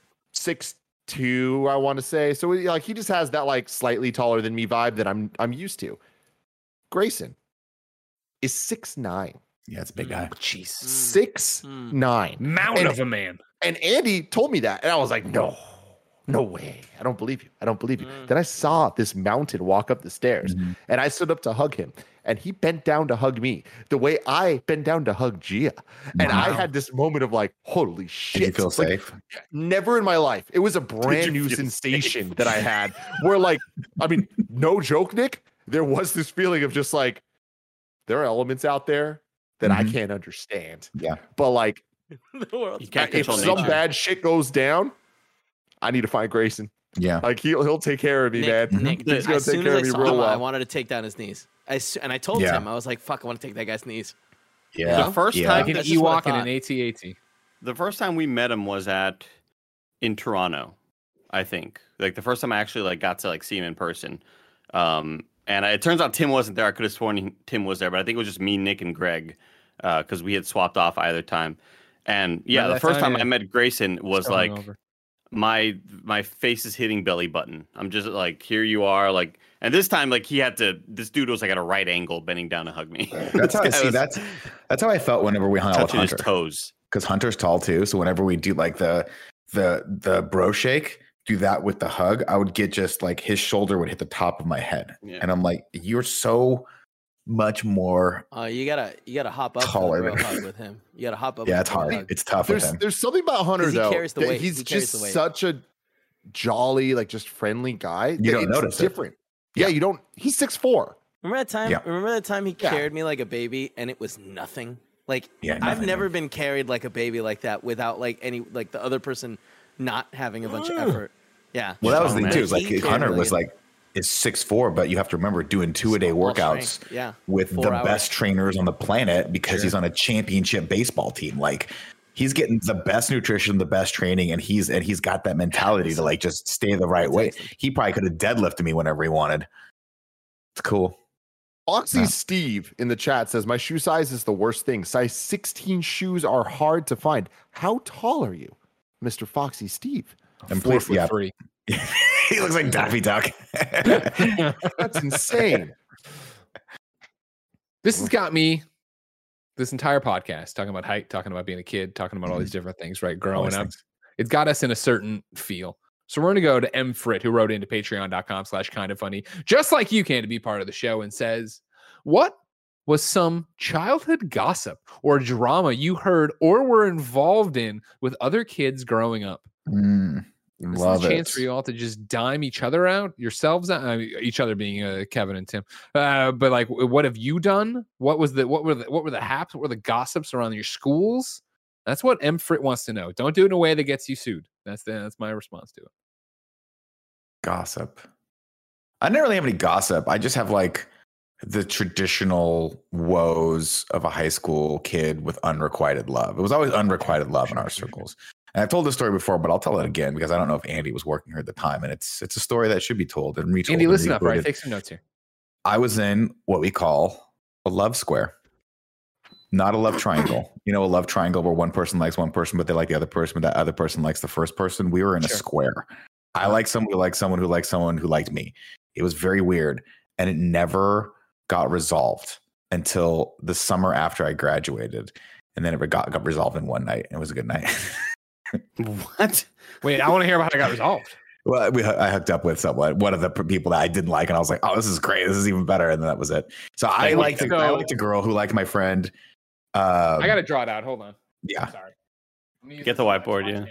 6'2", I want to say. So like he just has that like slightly taller than me vibe that I'm used to. Grayson is 6'9". Yeah, it's a big guy. Jeez. 6'9". Mountain And- of a man. And Andy told me that, and I was like, no way. I don't believe you. Then I saw this mountain walk up the stairs, and I stood up to hug him, and he bent down to hug me the way I bent down to hug Gia. And I had this moment of like, holy shit. Did you feel Like, safe? never in my life. It was a brand new sensation that I had where like, I mean, no joke, Nick, there was this feeling of just like, there are elements out there that I can't understand. Yeah. But like, The world. You can't if control some nature. bad shit goes down, I need to find Grayson. Yeah. Like he'll take care of me, man. Nick, He's gonna as take soon care as of I me saw real him, I well. wanted to take down his knees. And I told Yeah. him, I was like, "Fuck, I want to take that guy's knees." Yeah. The first Yeah. time Like an That's just what I Ewok and thought. an AT-AT. The first time we met him was in Toronto, I think. Like the first time I actually like got to like see him in person. And it turns out Tim wasn't there. I could have sworn Tim was there, but I think it was just me, Nick, and Greg, because we had swapped off either time. And yeah, Remember the that first time? time I met Grayson was Still like hungover. my face is hitting belly button. I'm just like, here you are, like, and this time like this dude was like at a right angle, bending down to hug me. That's how I This guy see. was That's how I felt whenever we hung out with touching his Hunter. toes. Because Hunter's tall too. So whenever we do like the bro shake, do that with the hug, I would get just like his shoulder would hit the top of my head, Yeah. and I'm like, you're so much more. You gotta hop up Taller for the than- bro hug with him. You gotta hop up. Yeah, for it's the bro hard. hug. It's tough with him. There's something about Hunter 'Cause he though. carries the that weight. He's He carries just the weight. such a jolly, like just friendly guy. You don't It's notice it. different. Yeah, you don't. He's 6'4". Remember that time? Yeah. Remember that time he Yeah. carried me like a baby, and it was nothing. Like Yeah, I've nothing, never man. been carried like a baby like that without like any like the other person not having a bunch of effort. Yeah. Well, that was Oh, the thing man. too. Is like He carried Hunter me was like is 6'4", but you have to remember doing 2-a-day Small workouts strength. Yeah. with 4 the hours. best trainers on the planet because Sure. he's on a championship baseball team. Like he's getting the best nutrition, the best training, and he's got that mentality to like just stay the right way. He probably could have deadlifted me whenever he wanted. It's cool. Oxy Yeah. Steve in the chat says, my shoe size is the worst thing. Size 16 shoes are hard to find. How tall are you, Mr. Foxy Steve? And 4'3". he looks like Daffy Duck. That's insane. This has got me this entire podcast talking about height, talking about being a kid, talking about all these different things, right? Growing these up. things. It's got us in a certain feel. So we're going to go to M. Frit, who wrote into patreon.com/kindoffunny, just like you can, to be part of the show, and says, what was some childhood gossip or drama you heard or were involved in with other kids growing up? This Love is a chance it. for you all to just dime each other out, yourselves out. I mean, each other being Kevin and Tim. But like, what have you done? What were the haps? What were the gossips around your schools? That's what M. Frit wants to know. Don't do it in a way that gets you sued. That's my response to it. Gossip. I didn't really have any gossip. I just have like the traditional woes of a high school kid with unrequited love. It was always unrequited love in our circles. And I've told this story before, but I'll tell it again because I don't know if Andy was working here at the time. And it's a story that should be told and retold. Andy, and listen up, rebooted. right? Take some notes here. I was in what we call a love square, not a love triangle. You know, a love triangle where one person likes one person, but they like the other person, but that other person likes the first person. We were in a square. I like someone who liked someone who liked someone who liked me. It was very weird. And it never got resolved until the summer after I graduated. And then it got resolved in one night. It was a good night. What? Wait, I want to hear about how it got resolved. Well, I hooked up with one of the people that I didn't like, and I was like, "Oh, this is great. This is even better." And then that was it. So I liked a girl who liked my friend. I got to draw it out. Hold on. Yeah. Sorry. Get the whiteboard, yeah.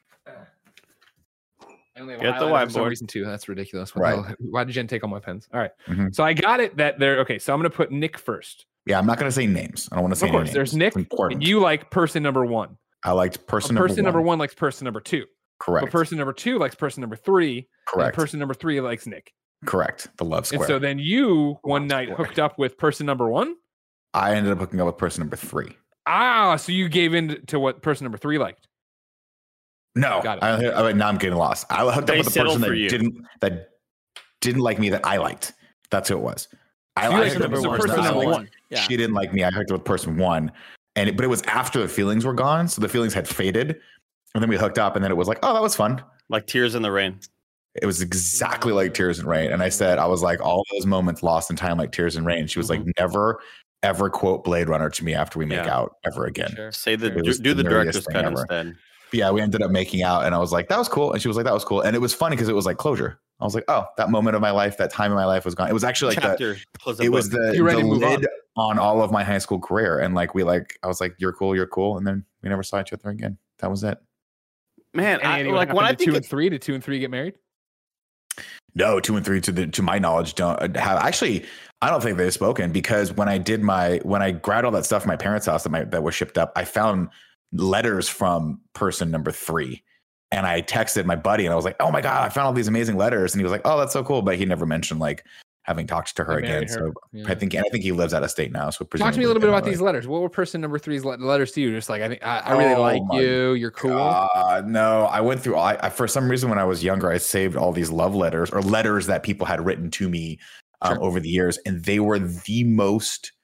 Get the whiteboard. For some reason too. That's ridiculous. Right. Why did Jen take all my pens? All right. Mm-hmm. So I got it that there. Okay. So I'm going to put Nick first. Yeah, I'm not going to say names. I don't want to say Of course, names. there's Nick. And you like person number one. I liked person number one likes person number two. Correct. But person number two likes person number three. Correct. And person number three likes Nick. Correct. The love square. And so then you one night hooked up with person number one. I ended up hooking up with person number three. Ah, so you gave in to what person number three liked. No, now I'm getting lost. I hooked up with the person that didn't like me that I liked. That's who it was. I hooked up with person number one. Yeah. She didn't like me. I hooked up with person one, but it was after the feelings were gone, so the feelings had faded, and then we hooked up, and then it was like, oh, that was fun, like Tears in the Rain. It was exactly like Tears in Rain, and I was like, all those moments lost in time, like Tears in Rain. She was like, never ever quote Blade Runner to me after we make out ever again. Sure. Say do the director's cut instead. Yeah, we ended up making out, and I was like, that was cool. And she was like, that was cool. And it was funny because it was like closure. I was like, oh, that moment of my life, that time in my life was gone. It was actually like the lid on all of my high school career. And I was like, you're cool. And then we never saw each other again. That was it. Man, when I think 2 and 3, did 2 and 3 get married? No, 2 and 3 to my knowledge don't have. Actually, I don't think they've spoken because when I grabbed all that stuff from my parents' house that was shipped up, I found letters from person number 3, and I texted my buddy and I was like, oh my god, I found all these amazing letters, and he was like, oh, that's so cool, but he never mentioned like having talked to her again. So yeah. I think he lives out of state now. So talk to me a little bit about these letters. What were person number 3's letters to you? Just like, I really like you. You're cool. No, I went through. I for some reason when I was younger, I saved all these love letters or letters that people had written to me over the years, and they were the most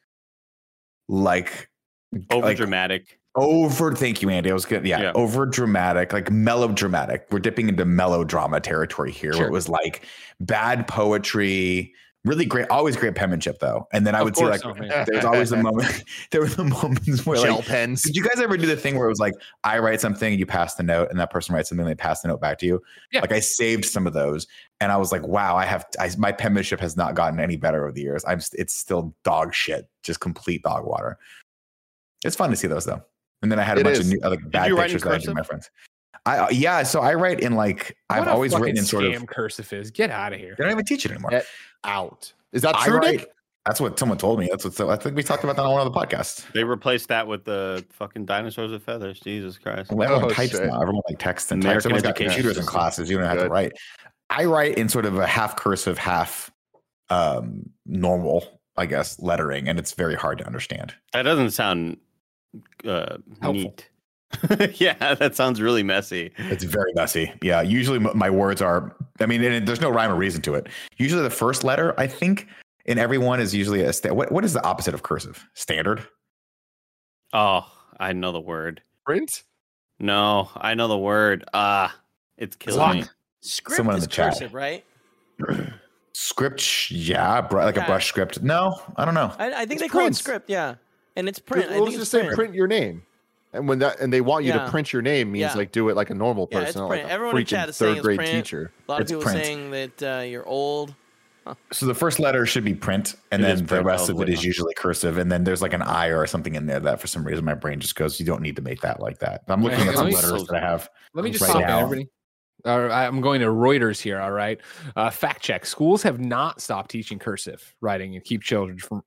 over dramatic. Thank you, Andy. I was good. Yeah. Over dramatic, like melodramatic. We're dipping into melodrama territory here. Where it was like bad poetry, really great, always great penmanship though. And then I would say there's always the moment. There were the moments where gel pens. Did you guys ever do the thing where it was like I write something, you pass the note, and that person writes something, they pass the note back to you? Yeah. Like I saved some of those, and I was like, wow, my penmanship has not gotten any better over the years. it's still dog shit, just complete dog water. It's fun to see those though. And then I had a bunch of new bad pictures that I did my friends. So I write in I've always written in sort of cursive is. Get out of here. They don't even teach it anymore. Get out. Is that true, Nick? That's what someone told me. I think we talked about that on one of the podcasts. They replaced that with the fucking dinosaurs with feathers. Jesus Christ. Well, everyone types now. Everyone texts and types. Everyone's got computers in classes. You don't have to write. I write in sort of a half cursive, half normal, I guess, lettering, and it's very hard to understand. That doesn't sound neat. Yeah, that sounds really messy. It's very messy. Yeah, usually my words are, and there's no rhyme or reason to it. Usually the first letter, I think, in every one is usually what is the opposite of cursive? Standard? Oh, I know the word. Print? No, I know the word. It's killing me. Script Someone in is the chat. cursive, right? Script, yeah, like a brush script. No, I don't know. I think they call it script, yeah. And it's print. Let's just say print your name. And and they want you to print your name means do it like a normal person. Yeah, it's print. Like everyone in chat is saying third grade it's print. Teacher. A lot of people saying that you're old. Huh. So the first letter should be print, and then the rest of it is usually cursive, and then there's like an I or something in there that for some reason my brain just goes, you don't need to make that like that. I'm looking at some letters that I have. Let me just stop everybody. I'm going to Reuters here. All right. Fact check. Schools have not stopped teaching cursive writing and keep children from.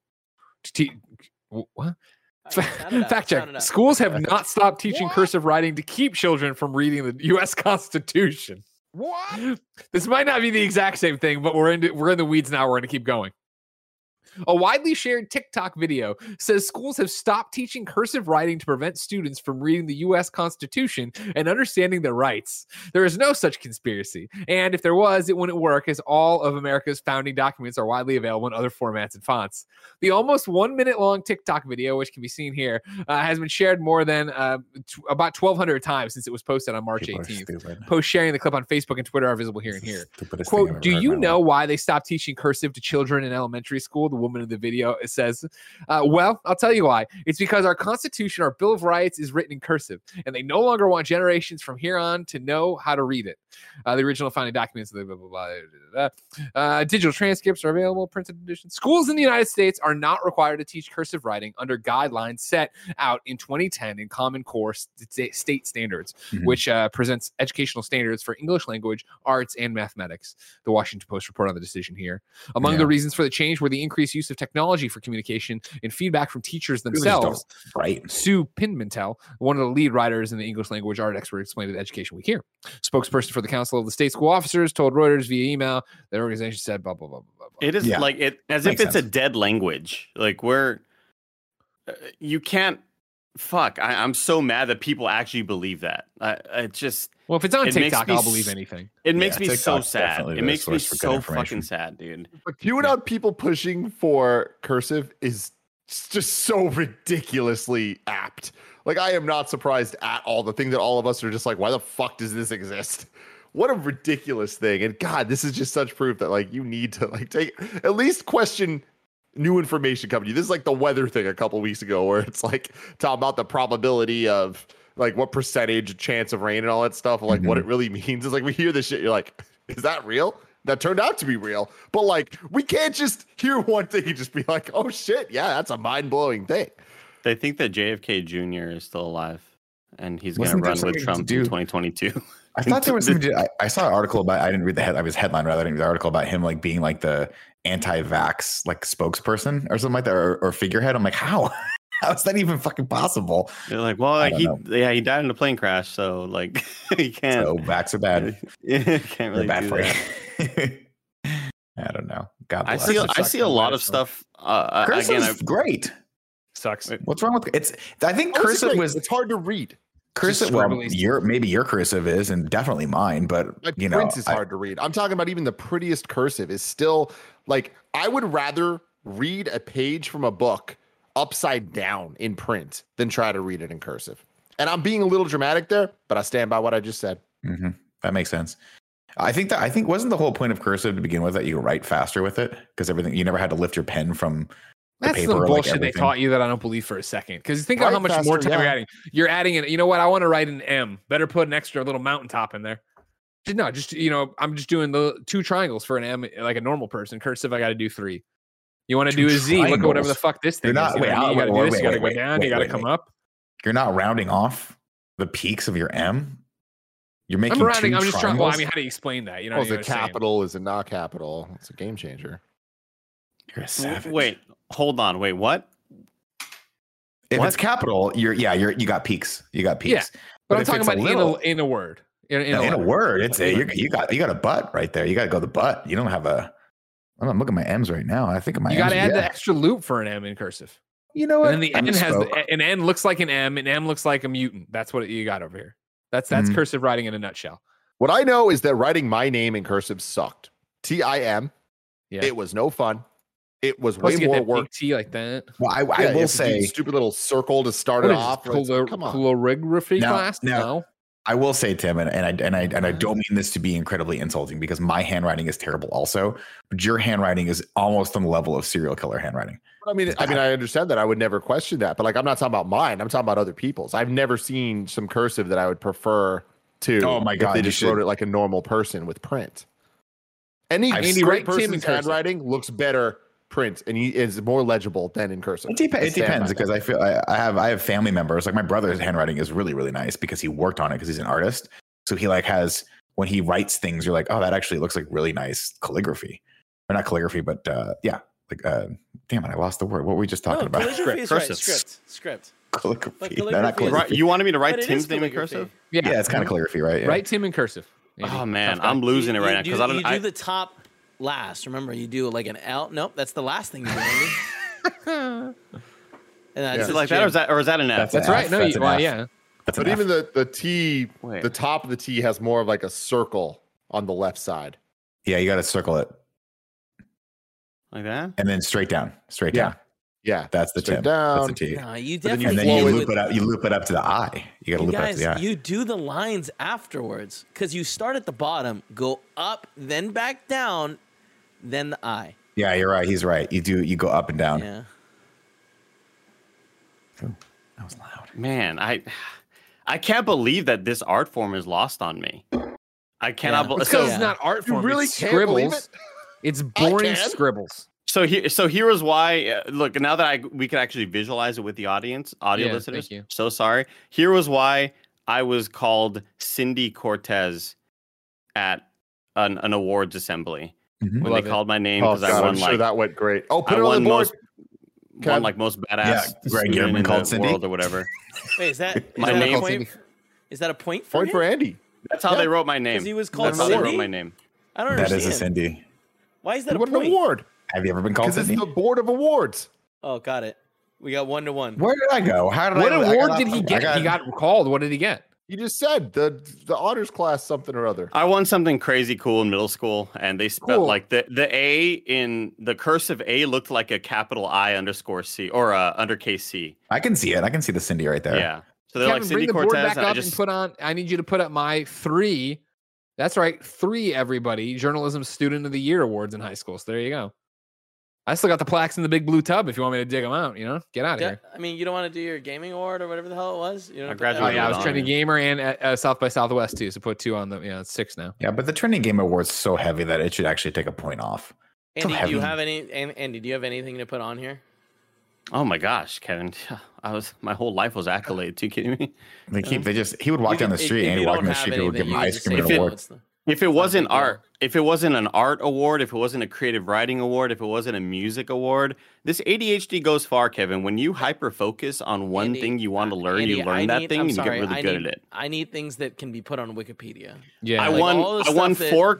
What? Fact check. Schools have not stopped teaching cursive writing to keep children from reading the U.S. Constitution. What? This might not be the exact same thing, but we're in the weeds now. We're going to keep going. A widely shared TikTok video says schools have stopped teaching cursive writing to prevent students from reading the U.S. Constitution and understanding their rights. There is no such conspiracy. And if there was, it wouldn't work, as all of America's founding documents are widely available in other formats and fonts. The almost 1 minute long TikTok video, which can be seen here, has been shared more than about 1,200 times since it was posted on March 18th. Posts sharing the clip on Facebook and Twitter are visible here and here. Quote, do you know why they stopped teaching cursive to children in elementary school? The woman in the video, it says, well, I'll tell you why. It's because our Constitution, our Bill of Rights, is written in cursive, and they no longer want generations from here on to know how to read it. The original founding documents, blah, blah, blah, blah. Digital transcripts are available, printed editions. Schools in the United States are not required to teach cursive writing under guidelines set out in 2010 in Common Core state standards, which presents educational standards for English language, arts, and mathematics. The Washington Post report on the decision here. Among the reasons for the change were the increased use of technology for communication and feedback from teachers themselves. Right. Sue Pinmantel, one of the lead writers in the English language art expert, explained to Education Week here. Spokesperson for the Council of the State School Officers told Reuters via email that organization said blah, blah, blah, blah, blah. It is like it as if it's a dead language. Like you can't I'm so mad that people actually believe that. It just, well, if it's on TikTok, I'll believe anything. It makes me so sad. It makes me so fucking sad, dude. But queuing out people pushing for cursive is just so ridiculously apt. Like, I am not surprised at all. The thing that all of us are just like, why the fuck does this exist? What a ridiculous thing. And God, this is just such proof that like you need to like take at least question new information coming to you. This is like the weather thing a couple weeks ago where it's like talking about the probability of like what percentage chance of rain and all that stuff, like what it really means. Is like we hear this shit, you're like, is that real? That turned out to be real. But like we can't just hear one thing and just be like, oh shit, yeah, that's a mind-blowing thing. They think that JFK Jr. is still alive and he's going to run with Trump in 2022. I thought there was something. I saw an article about. I didn't read the head. I was headline rather. I didn't read the article about him like being like the anti-vax like spokesperson or something like that, or figurehead. I'm like, how? How is that even fucking possible? They're like, well, like, he died in a plane crash, so like he can't. So vax are bad. Can't really bad do for that. I don't know. God I bless. see a lot of stuff. Cursive is great. Sucks. What's wrong with it's? I think cursive was. It's hard to read. Cursive, well, maybe your cursive is, and definitely mine, but my print is hard to read. I'm talking about even the prettiest cursive is still like I would rather read a page from a book upside down in print than try to read it in cursive. And I'm being a little dramatic there, but I stand by what I just said. Mm-hmm. That makes sense. I think wasn't the whole point of cursive to begin with that you could write faster with it because everything you never had to lift your pen from. That's the bullshit they taught you that I don't believe for a second. Because think of how much more time you're adding. You're adding it. You know what? I want to write an M. Better put an extra little mountaintop in there. I'm just doing the 2 triangles for an M like a normal person. Cursive, I got to do 3. You want to do a Z? Look at whatever the fuck this thing is. You got to do this. You got to go down. You got to come up. You're not rounding off the peaks of your M. You're making. I'm rounding. I'm just trying. Well, I mean, how do you explain that? You know, is it capital? Is it not capital? It's a game changer. You're a savage. Wait. Hold on. Wait, what? If it's capital, you got peaks. You got peaks. Yeah, but I'm talking about in a word. In a word, it's you got a butt right there. You got to go the butt. You don't have a. I'm looking at my M's right now. I think of my. You got to add the extra loop for an M in cursive. You know what? And then the N has an N looks like an M, and M looks like a mutant. That's what you got over here. That's cursive writing in a nutshell. What I know is that writing my name in cursive sucked. TIM. Yeah. It was no fun. It was way more work. T like that. Well, I will say, stupid little circle to start it off. Come on, calligraphy class. No, I will say, Tim, and I don't mean this to be incredibly insulting because my handwriting is terrible, also. But your handwriting is almost on the level of serial killer handwriting. I mean, I understand that. I would never question that, but like, I'm not talking about mine. I'm talking about other people's. I've never seen some cursive that I would prefer to. Oh my god, they just wrote it like a normal person with print. Any great person's handwriting looks better print and he is more legible than in cursive. It depends because I feel I have family members like my brother's handwriting is really, really nice because he worked on it because he's an artist. So he like has when he writes things, you're like, oh, that actually looks like really nice calligraphy, or not calligraphy, but damn it, I lost the word. What were we just talking about? Calligraphy is right. Script. Calligraphy. Not calligraphy. You wanted me to write Tim's name in cursive? Yeah, it's kind of calligraphy, right? Yeah. Write Tim in cursive. Andy. Oh man, I'm losing it right now because I don't. You do the top last. Remember, you do like an L. Nope, that's the last thing you do. And is it like that, or is that an F? That's right. No, yeah. But even the T, the top of the T has more of like a circle on the left side. Yeah, you got to circle it like that, and then straight down. Yeah, that's the Tim. Down. That's the T. No, you definitely. And then you loop it up. You loop it up to the I. You got to loop it up to the I. You do the lines afterwards because you start at the bottom, go up, then back down, then the I. Yeah, you're right. He's right. You go up and down. Yeah. Ooh, that was loud. Man, I can't believe that this art form is lost on me. I cannot believe. Because it's not art form. You really it's can't believe scribbles. It's boring scribbles. So here is why. Look, now that we can actually visualize it with the audio listeners. Thank you. So sorry. Here was why I was called Cindy Cortez at an awards assembly when they called my name because I won. I'm sure that went great. Oh, put I it on the board. Won like most badass. Greg, you ever been called Cindy world or whatever. Wait, is that my name? Is that a point for him? For Andy? That's how they wrote my name. Because he was called That's how Cindy. they wrote my name. I don't understand. That is a Cindy. Why is that What a point? an award? Have you ever been called Because Cindy? it's the board of awards. Oh, got it. We got 1-1. Where did I go? How did What I award did he get? He got called. What did he get? You just said the honors class something or other. I won something crazy cool in middle school, and they spelled like the A in the cursive A looked like a capital I_C or undercase C. I can see it. I can see the Cindy right there. Yeah. So they're Kevin, like Cindy bring the board Cortez. back up and put on. I need you to put up my 3. That's right, 3. Everybody, journalism student of the year awards in high school. So there you go. I still got the plaques in the big blue tub. If you want me to dig them out, get out of here. I mean, you don't want to do your gaming award or whatever the hell it was. You don't I graduated. I was trendy gamer and at South by Southwest too. So put 2 on the. It's 6 now. Yeah, but the trending game award's so heavy that it should actually take a point off. Andy, do you have Andy, do you have anything to put on here? Oh my gosh, Kevin! My whole life was accolades. Are you kidding me? He would walk down the street and he'd walk down the street. People would give him ice cream and an award. If it wasn't art, if it wasn't an art award, if it wasn't a creative writing award, if it wasn't a music award, this ADHD goes far, Kevin. When you hyper focus on one thing you want to learn, you learn that thing and you get really good at it. I need things that can be put on Wikipedia. Yeah, I won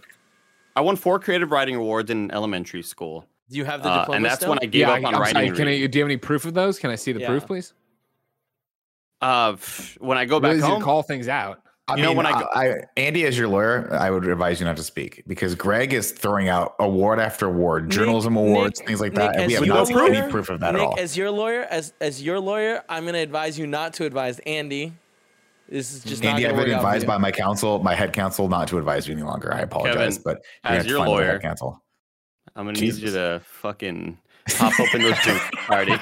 4 creative writing awards in elementary school. Do you have the diploma? And that's when I gave up on writing. Do you have any proof of those? Can I see the proof, please? When I go back home, call things out. Andy, as your lawyer, I would advise you not to speak because Greg is throwing out award after award, journalism awards, things like that, and we have no proof of that at all. As your lawyer, I'm going to advise you not to advise Andy. This is just Andy. I've been advised by my head counsel, not to advise you any longer. I apologize, Kevin, but as your lawyer, I'm going to need you to fucking pop open those drinks party.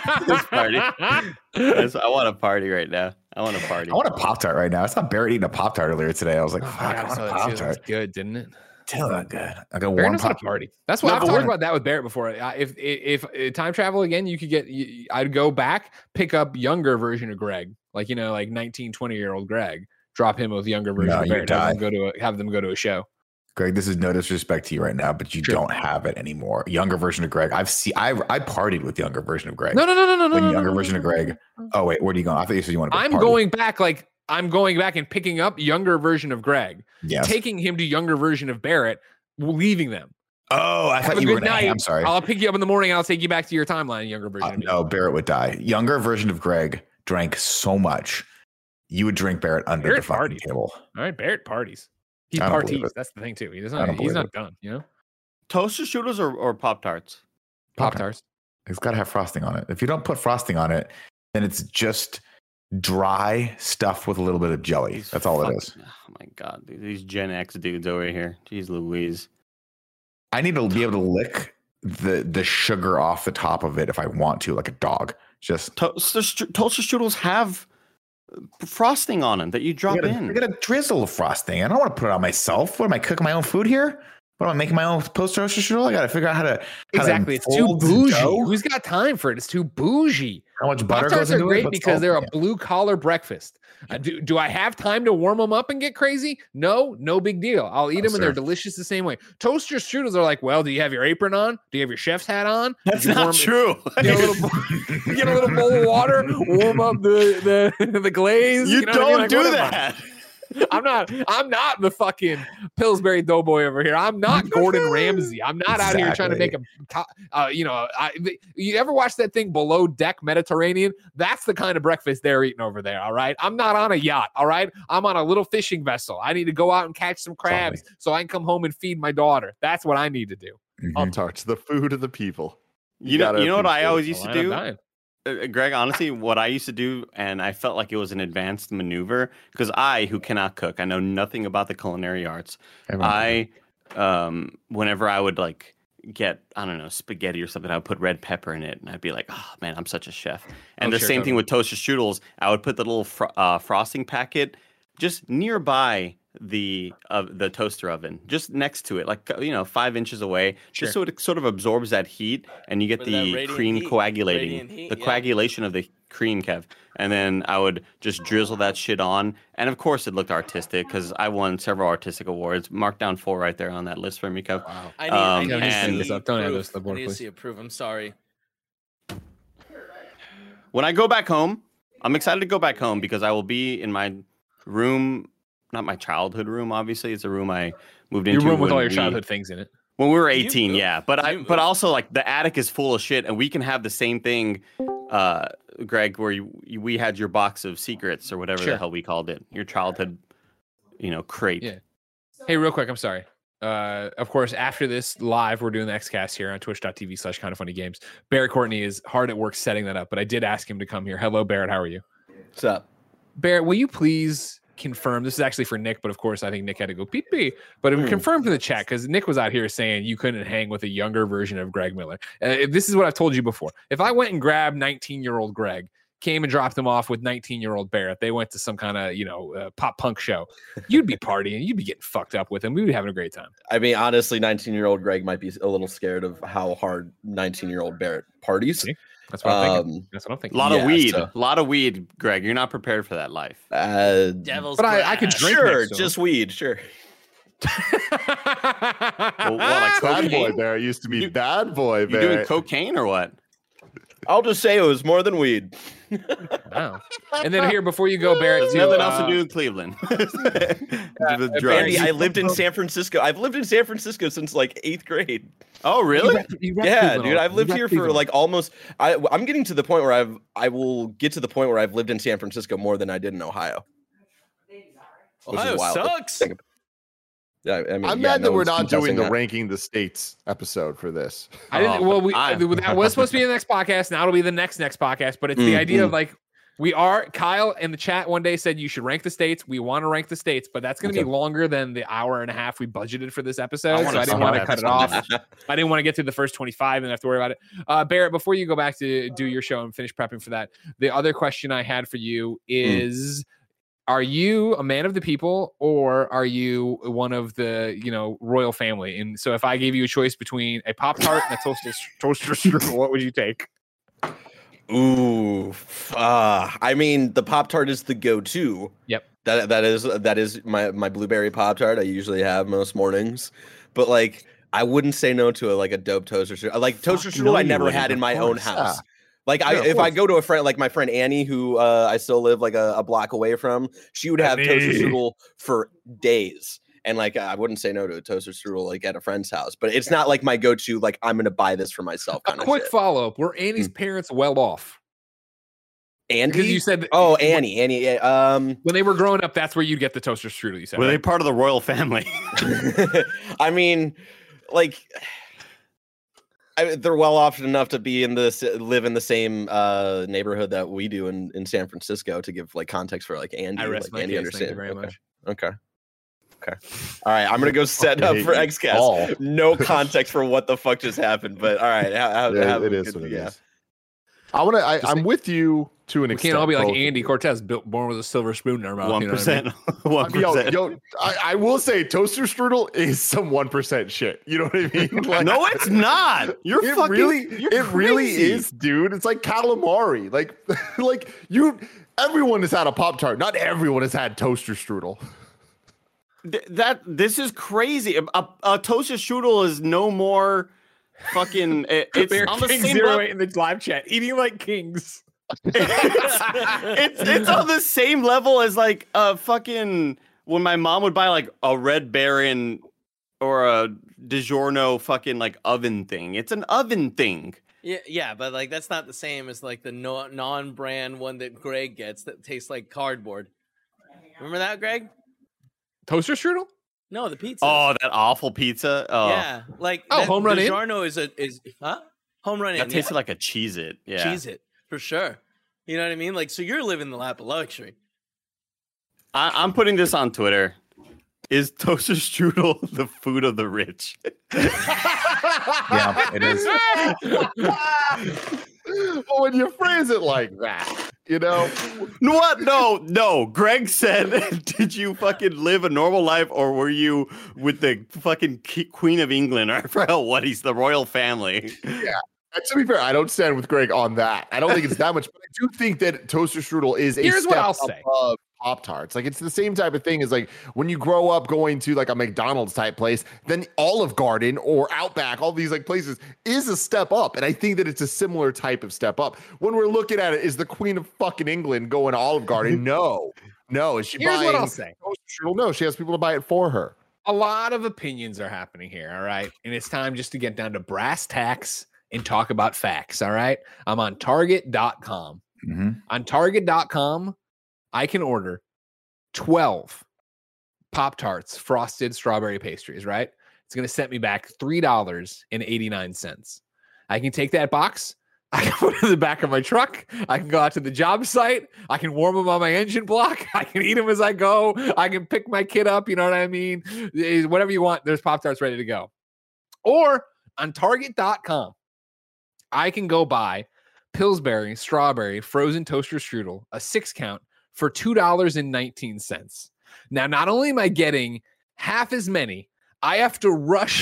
I want a party right now. I want a party. I want a Pop-Tart right now. I saw Barrett eating a Pop-Tart earlier today. I was like, fuck, I want a Pop-Tart. Good, didn't it? Still not good. I got warm Pop-Tart. Party. That's why I've talked about that with Barrett before. If time travel again, you could I'd go back, pick up younger version of Greg, like 19, 20-year-old Greg, drop him with younger version of Barrett, have them go to a show. Greg, this is no disrespect to you right now, but you don't have it anymore. Younger version of Greg. I partied with younger version of Greg. No. Younger version of Greg. Oh wait, where are you going? I thought you said you wanted to I'm going back and picking up younger version of Greg. Yes. Taking him to younger version of Barrett, leaving them. Oh, I thought you were. I'm sorry. I'll pick you up in the morning. I'll take you back to your timeline. Younger version. No, Barrett would die. Younger version of Greg drank so much, you would drink Barrett under the fucking table. All right, Barrett parties. He parties. That's the thing too. He's not done. Toaster strudels or Pop-Tarts? Pop-Tarts. It's got to have frosting on it. If you don't put frosting on it, then it's just dry stuff with a little bit of jelly. That's all it is. Oh my god, dude, these Gen X dudes over here. Jeez Louise. I need to be able to lick the sugar off the top of it if I want to, like a dog. Just toaster strudels have frosting on them that you drop in. I got a drizzle of frosting. I don't want to put it on myself. What am I cooking my own food here? What am I making my own post toaster strudel? I got to figure out how to exactly. It's too fold bougie. dough? Who's got time for it? It's too bougie. How much butter Pop-Tarts goes into are great it? because they're a blue collar breakfast. Do I have time to warm them up and get crazy? No big deal. I'll eat them and they're delicious the same way. Toaster strudels are like, well, do you have your apron on? Do you have your chef's hat on? That's not true. Get a little bowl of water, warm up the glaze. You know don't what I mean? do Like, that. I'm not the fucking Pillsbury Doughboy over here. I'm not Gordon Ramsay. I'm not out here trying to make you ever watch that thing Below Deck Mediterranean? That's the kind of breakfast they're eating over there. All right. I'm not on a yacht. All right. I'm on a little fishing vessel. I need to go out and catch some crabs so I can come home and feed my daughter. That's what I need to do. Pop-Tarts, the food of the people. You know what I always used to do? I'm Greg, honestly, what I used to do, and I felt like it was an advanced maneuver, because I, who cannot cook, I know nothing about the culinary arts. Whenever I would like get, I don't know, spaghetti or something, I would put red pepper in it, and I'd be like, oh man, I'm such a chef. And same thing with toaster strudels. I would put the little frosting packet just nearby the toaster oven, just next to it, like 5 inches away, just so it sort of absorbs that heat, and you get the cream coagulating, coagulation of the cream, Kev. And then I would just drizzle that shit on, and of course it looked artistic because I won several artistic awards. Mark down 4 right there on that list for me, Kev. Wow. I need to see don't add this to the board, I need to please. see a proof. I'm sorry. When I go back home, I'm excited to go back home because I will be in my room. Not my childhood room, obviously. It's a room I moved into. Your room with all your childhood things in it. When we were 18, yeah. But also like the attic is full of shit, and we can have the same thing, Greg, where we had your box of secrets or whatever the hell we called it, your childhood, crate. Yeah. Hey, real quick, I'm sorry. Of course, after this live, we're doing the XCast here on twitch.tv/kindoffunnygames. Barrett Courtney is hard at work setting that up, but I did ask him to come here. Hello, Barrett. How are you? What's up? Barrett, will you please confirm, this is actually for Nick, but of course I think Nick had to go pee, but confirm for the chat, because Nick was out here saying you couldn't hang with a younger version of Greg Miller. This is what I've told you before. If I went and grabbed 19-year-old Greg, came and dropped him off with 19-year-old Barrett, they went to some kind of pop punk show, you'd be partying, you'd be getting fucked up with him, we would be having a great time. I mean, honestly, 19-year-old Greg might be a little scared of how hard 19-year-old Barrett parties. See? That's what I'm thinking. That's what I'm thinking. A lot of weed, Greg. You're not prepared for that life. Devil's but I could drink. Sure, just weed. Sure. Like bad boy Barrett used to be bad boy Barrett. You doing cocaine or what? I'll just say it was more than weed. Wow. And then here, before you go, Barrett, there's nothing else to do in Cleveland. Andy, I lived in San Francisco. I've lived in San Francisco since like 8th grade. Oh, really? Yeah, dude. I've lived here for like almost. I'm getting to the point where I will get to the point where I've lived in San Francisco more than I did in Ohio. Ohio sucks. Yeah, I mean, I'm mad that we're not doing the ranking the states episode for this. I didn't. Well, that was supposed to be the next podcast. Now it'll be the next podcast. But it's the idea of like Kyle in the chat one day said you should rank the states. We want to rank the states, but that's going to be longer than the hour and a half we budgeted for this episode. So I didn't want to cut it off. I didn't want to get through the first 25 and have to worry about it. Barrett, before you go back to do your show and finish prepping for that, the other question I had for you is. Are you a man of the people, or are you one of the, royal family? And so if I gave you a choice between a Pop-Tart and a toaster strudel, what would you take? Ooh, I mean, the Pop-Tart is the go-to. Yep. That is my blueberry Pop-Tart I usually have most mornings. But like, I wouldn't say no to a dope toaster strudel. Like toaster strudel I never had in my own house. Yeah. Like if I go to a friend, like my friend Annie, who I still live like a block away from, she would have toaster strudel for days. And like, I wouldn't say no to a toaster strudel like at a friend's house, but it's not like my go-to, like I'm going to buy this for myself. A quick follow-up. Were Annie's parents well off? Andy? Because you said Annie. When they were growing up, that's where you'd get the toaster strudel. You said were they part of the royal family? I mean, like. They're well off enough to live in the same neighborhood that we do in San Francisco, to give like context for like Andy. I rest my Andy case. Thank you very much. Okay. All right, I'm gonna go set up for XCast. No context for what the fuck just happened, but all right. It is what it is. I'm with you To an We extent, can't all be like both. Andy Cortez, born with a silver spoon in our mouth. 1%. 1%. I will say toaster strudel is some 1% shit. You know what I mean? Like, No, it's not. You're it fucking. really, really is, dude. It's like calamari. Like, everyone has had a Pop-Tart. Not everyone has had toaster strudel. This is crazy. A toaster strudel is no more fucking. It's on the King same 08 in the live chat, eating like kings. it's on the same level as like a fucking when my mom would buy like a Red Baron or a DiGiorno fucking like oven thing. It's an oven thing. Yeah, but like that's not the same as like the non-brand one that Greg gets that tastes like cardboard. Remember that, Greg? Toaster strudel? No, the pizza. Oh, that awful pizza. Oh. Yeah, like Home Run In? DiGiorno is Home Run In. That tasted like a Cheez-It. Yeah. Cheez-It, for sure. You know what I mean? Like, so you're living the lap of luxury. I'm putting this on Twitter. Is toaster strudel the food of the rich? Yeah, it is. Well, when you phrase it like that, you know. What? No. Greg said, did you fucking live a normal life or were you with the fucking Queen of England? Or I forgot what he's the royal family. Yeah. And to be fair, I don't stand with Greg on that. I don't think it's that much, but I do think that toaster strudel is a Here's step what I'll say. above Pop-Tarts. Like, it's the same type of thing as like when you grow up going to like a McDonald's type place, then Olive Garden or Outback, all these like places is a step up. And I think that it's a similar type of step up. When we're looking at it, is the Queen of fucking England going to Olive Garden? No. Is she Here's buying what I'll say. toaster strudel? No, she has people to buy it for her. A lot of opinions are happening here, all right? And it's time just to get down to brass tacks and talk about facts, all right? I'm on Target.com. Mm-hmm. On Target.com, I can order 12 Pop-Tarts frosted strawberry pastries, right? It's going to set me back $3.89. I can take that box. I can put it in the back of my truck. I can go out to the job site. I can warm them on my engine block. I can eat them as I go. I can pick my kid up. You know what I mean? Whatever you want, there's Pop-Tarts ready to go. Or on Target.com, I can go buy Pillsbury strawberry frozen toaster strudel, a 6-count for $2.19. Now, not only am I getting half as many, I have to rush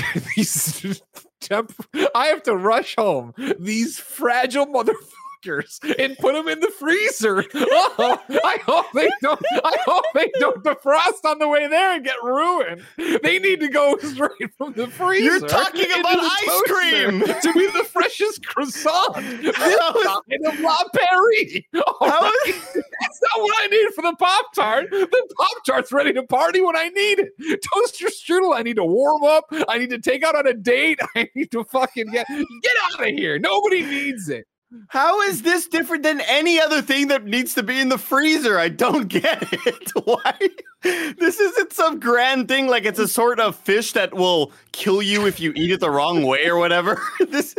I have to rush home these fragile motherfuckers and put them in the freezer. Oh, I hope they don't defrost on the way there and get ruined. They need to go straight from the freezer. You're talking about ice cream to be the freshest croissant. This kind of La Paris. That's not what I need for the Pop-Tart. The Pop-Tart's ready to party when I need it. Toaster strudel, I need to warm up. I need to take out on a date. I need to fucking get out of here. Nobody needs it. How is this different than any other thing that needs to be in the freezer? I don't get it. Why? This isn't some grand thing like it's a sort of fish that will kill you if you eat it the wrong way or whatever. This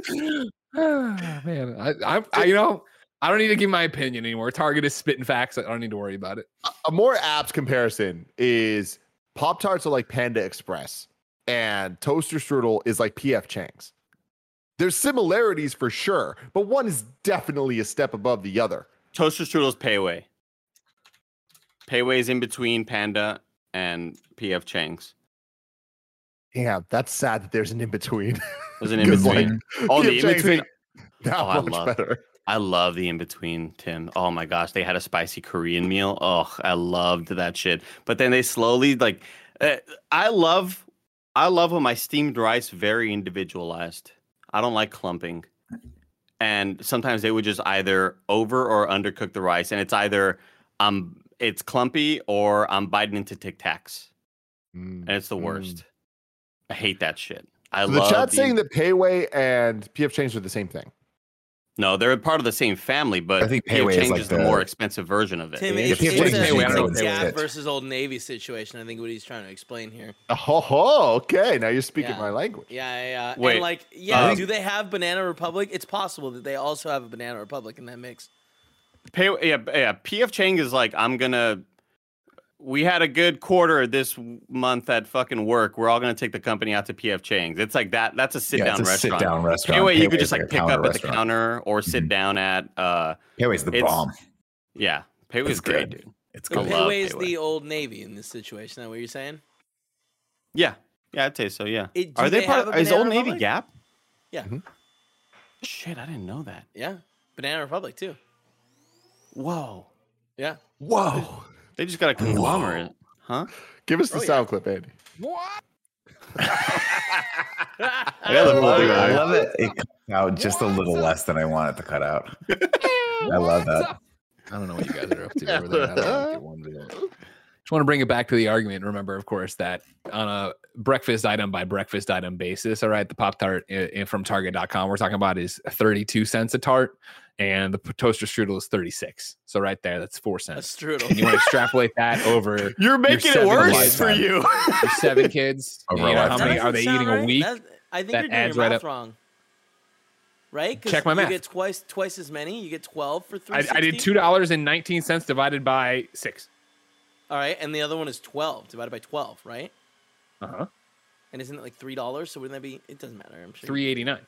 man, I don't need to give my opinion anymore. Target is spitting facts. I don't need to worry about it. A more apt comparison is Pop-Tarts are like Panda Express and toaster strudel is like PF Chang's. There's similarities for sure, but one is definitely a step above the other. Toaster strudel is Pei Wei. Pei Wei is in between Panda and PF Chang's. Yeah, that's sad that there's an in-between. There's an in-between. Like, the in-between. Better. I love the in-between, Tim. Oh my gosh, they had a spicy Korean meal. Oh, I loved that shit. But then they slowly I love when my steamed rice very individualized. I don't like clumping. And sometimes they would just either over or undercook the rice. And it's either it's clumpy or I'm biting into Tic Tacs. And it's the worst. I hate that shit. The chat's saying that Pei Wei and PF Chang's are the same thing. No, they're part of the same family, but I think Pei Wei is like the more expensive version of it. Tim, it's a Gap versus Old Navy situation. I think what he's trying to explain here. Oh, okay. Now you're speaking my language. Yeah. Wait, and do they have Banana Republic? It's possible that they also have a Banana Republic in that mix. PF Chang is like, we had a good quarter this month at fucking work. We're all going to take the company out to PF Chang's. It's like that. That's a sit-down restaurant. Sit-down restaurant. Anyway, you could just like pick up at the counter or sit down at. Pei Wei's the bomb. Yeah, Pei Wei's great, dude. It's So good. I Pei love Wei is Pei Wei. the Old Navy in this situation. Is that what you're saying? Yeah, I'd say so. Yeah. Do Are they they part have of a is Old Banana Navy Republic? Gap? Yeah. Shit, I didn't know that. Yeah. Banana Republic too. Whoa. Yeah. Whoa. They just got a conglomerate, huh? Give us the sound clip, Andy. What? I got the full thing I right. love it. It cuts out just a little less than I want it to cut out. I love that. I don't know what you guys are up to over there. I don't get one to that. Just want to bring it back to the argument. Remember, of course, that on a breakfast item by breakfast item basis, all right, the Pop-Tart from Target.com we're talking about is 32 cents a tart, and the toaster strudel is 36. So right there, that's 4 A cents. strudel. And you want to extrapolate that over You're making it 7 worse kids. for you. your 7 kids. Over You a know, how lifetime. many are they eating a week? I think That you're doing adds your right math up. wrong. Right? 'Cause Check my math. You get twice as many. You get 12 for I 360. did $2.19 divided by 6. All right, and the other one is 12 divided by 12, right? Uh-huh. And isn't it like $3? So wouldn't that be? It doesn't matter. I'm sure. $3.89.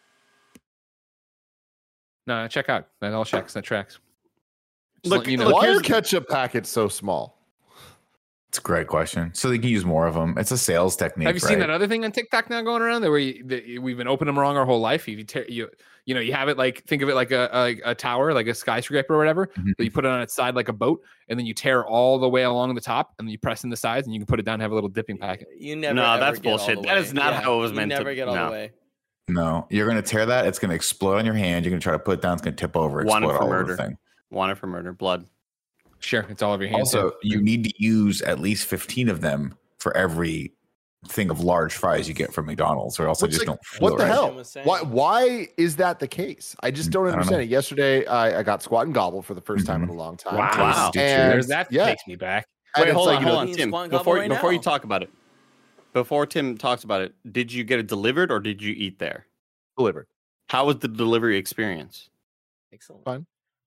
No, check out. That all checks. That tracks. Just Look, letting you know. Why are here's- ketchup packets so small? It's a great question. So they can use more of them. It's a sales technique. Have you seen right? that other thing on TikTok now going around there where we've been opening them wrong our whole life? If you have it like, think of it like a tower, like a skyscraper or whatever. Mhm. So you put it on its side like a boat, and then you tear all the way along the top, and then you press in the sides, and you can put it down and have a little dipping packet. You never. No, ever that's get all bullshit. the That way. is not how it was you meant to- never get all no. the way. No, you're going to tear that. It's going to explode on your hand. You're going to try to put it down. It's going to tip over. Wanted Explode for all over murder. the thing. Wanted for murder, blood. Sure, it's all over your hands. Also, too. you need to use at least 15 of them for every thing of large fries you get from McDonald's, or else Which, they just like, don't feel what the right. hell? Was saying. Why is that the case? I just don't I don't understand know. it. Yesterday, I got squat and gobble for the first time in a long time. Wow. And There's that yeah. takes me back. And Wait, it's hold like, on, you know, hold on, He's Tim. squatting Before gobble right you now. talk about it, before Tim talks about it, did you get it delivered or did you eat there? delivered. How was the delivery experience? Excellent. Fine.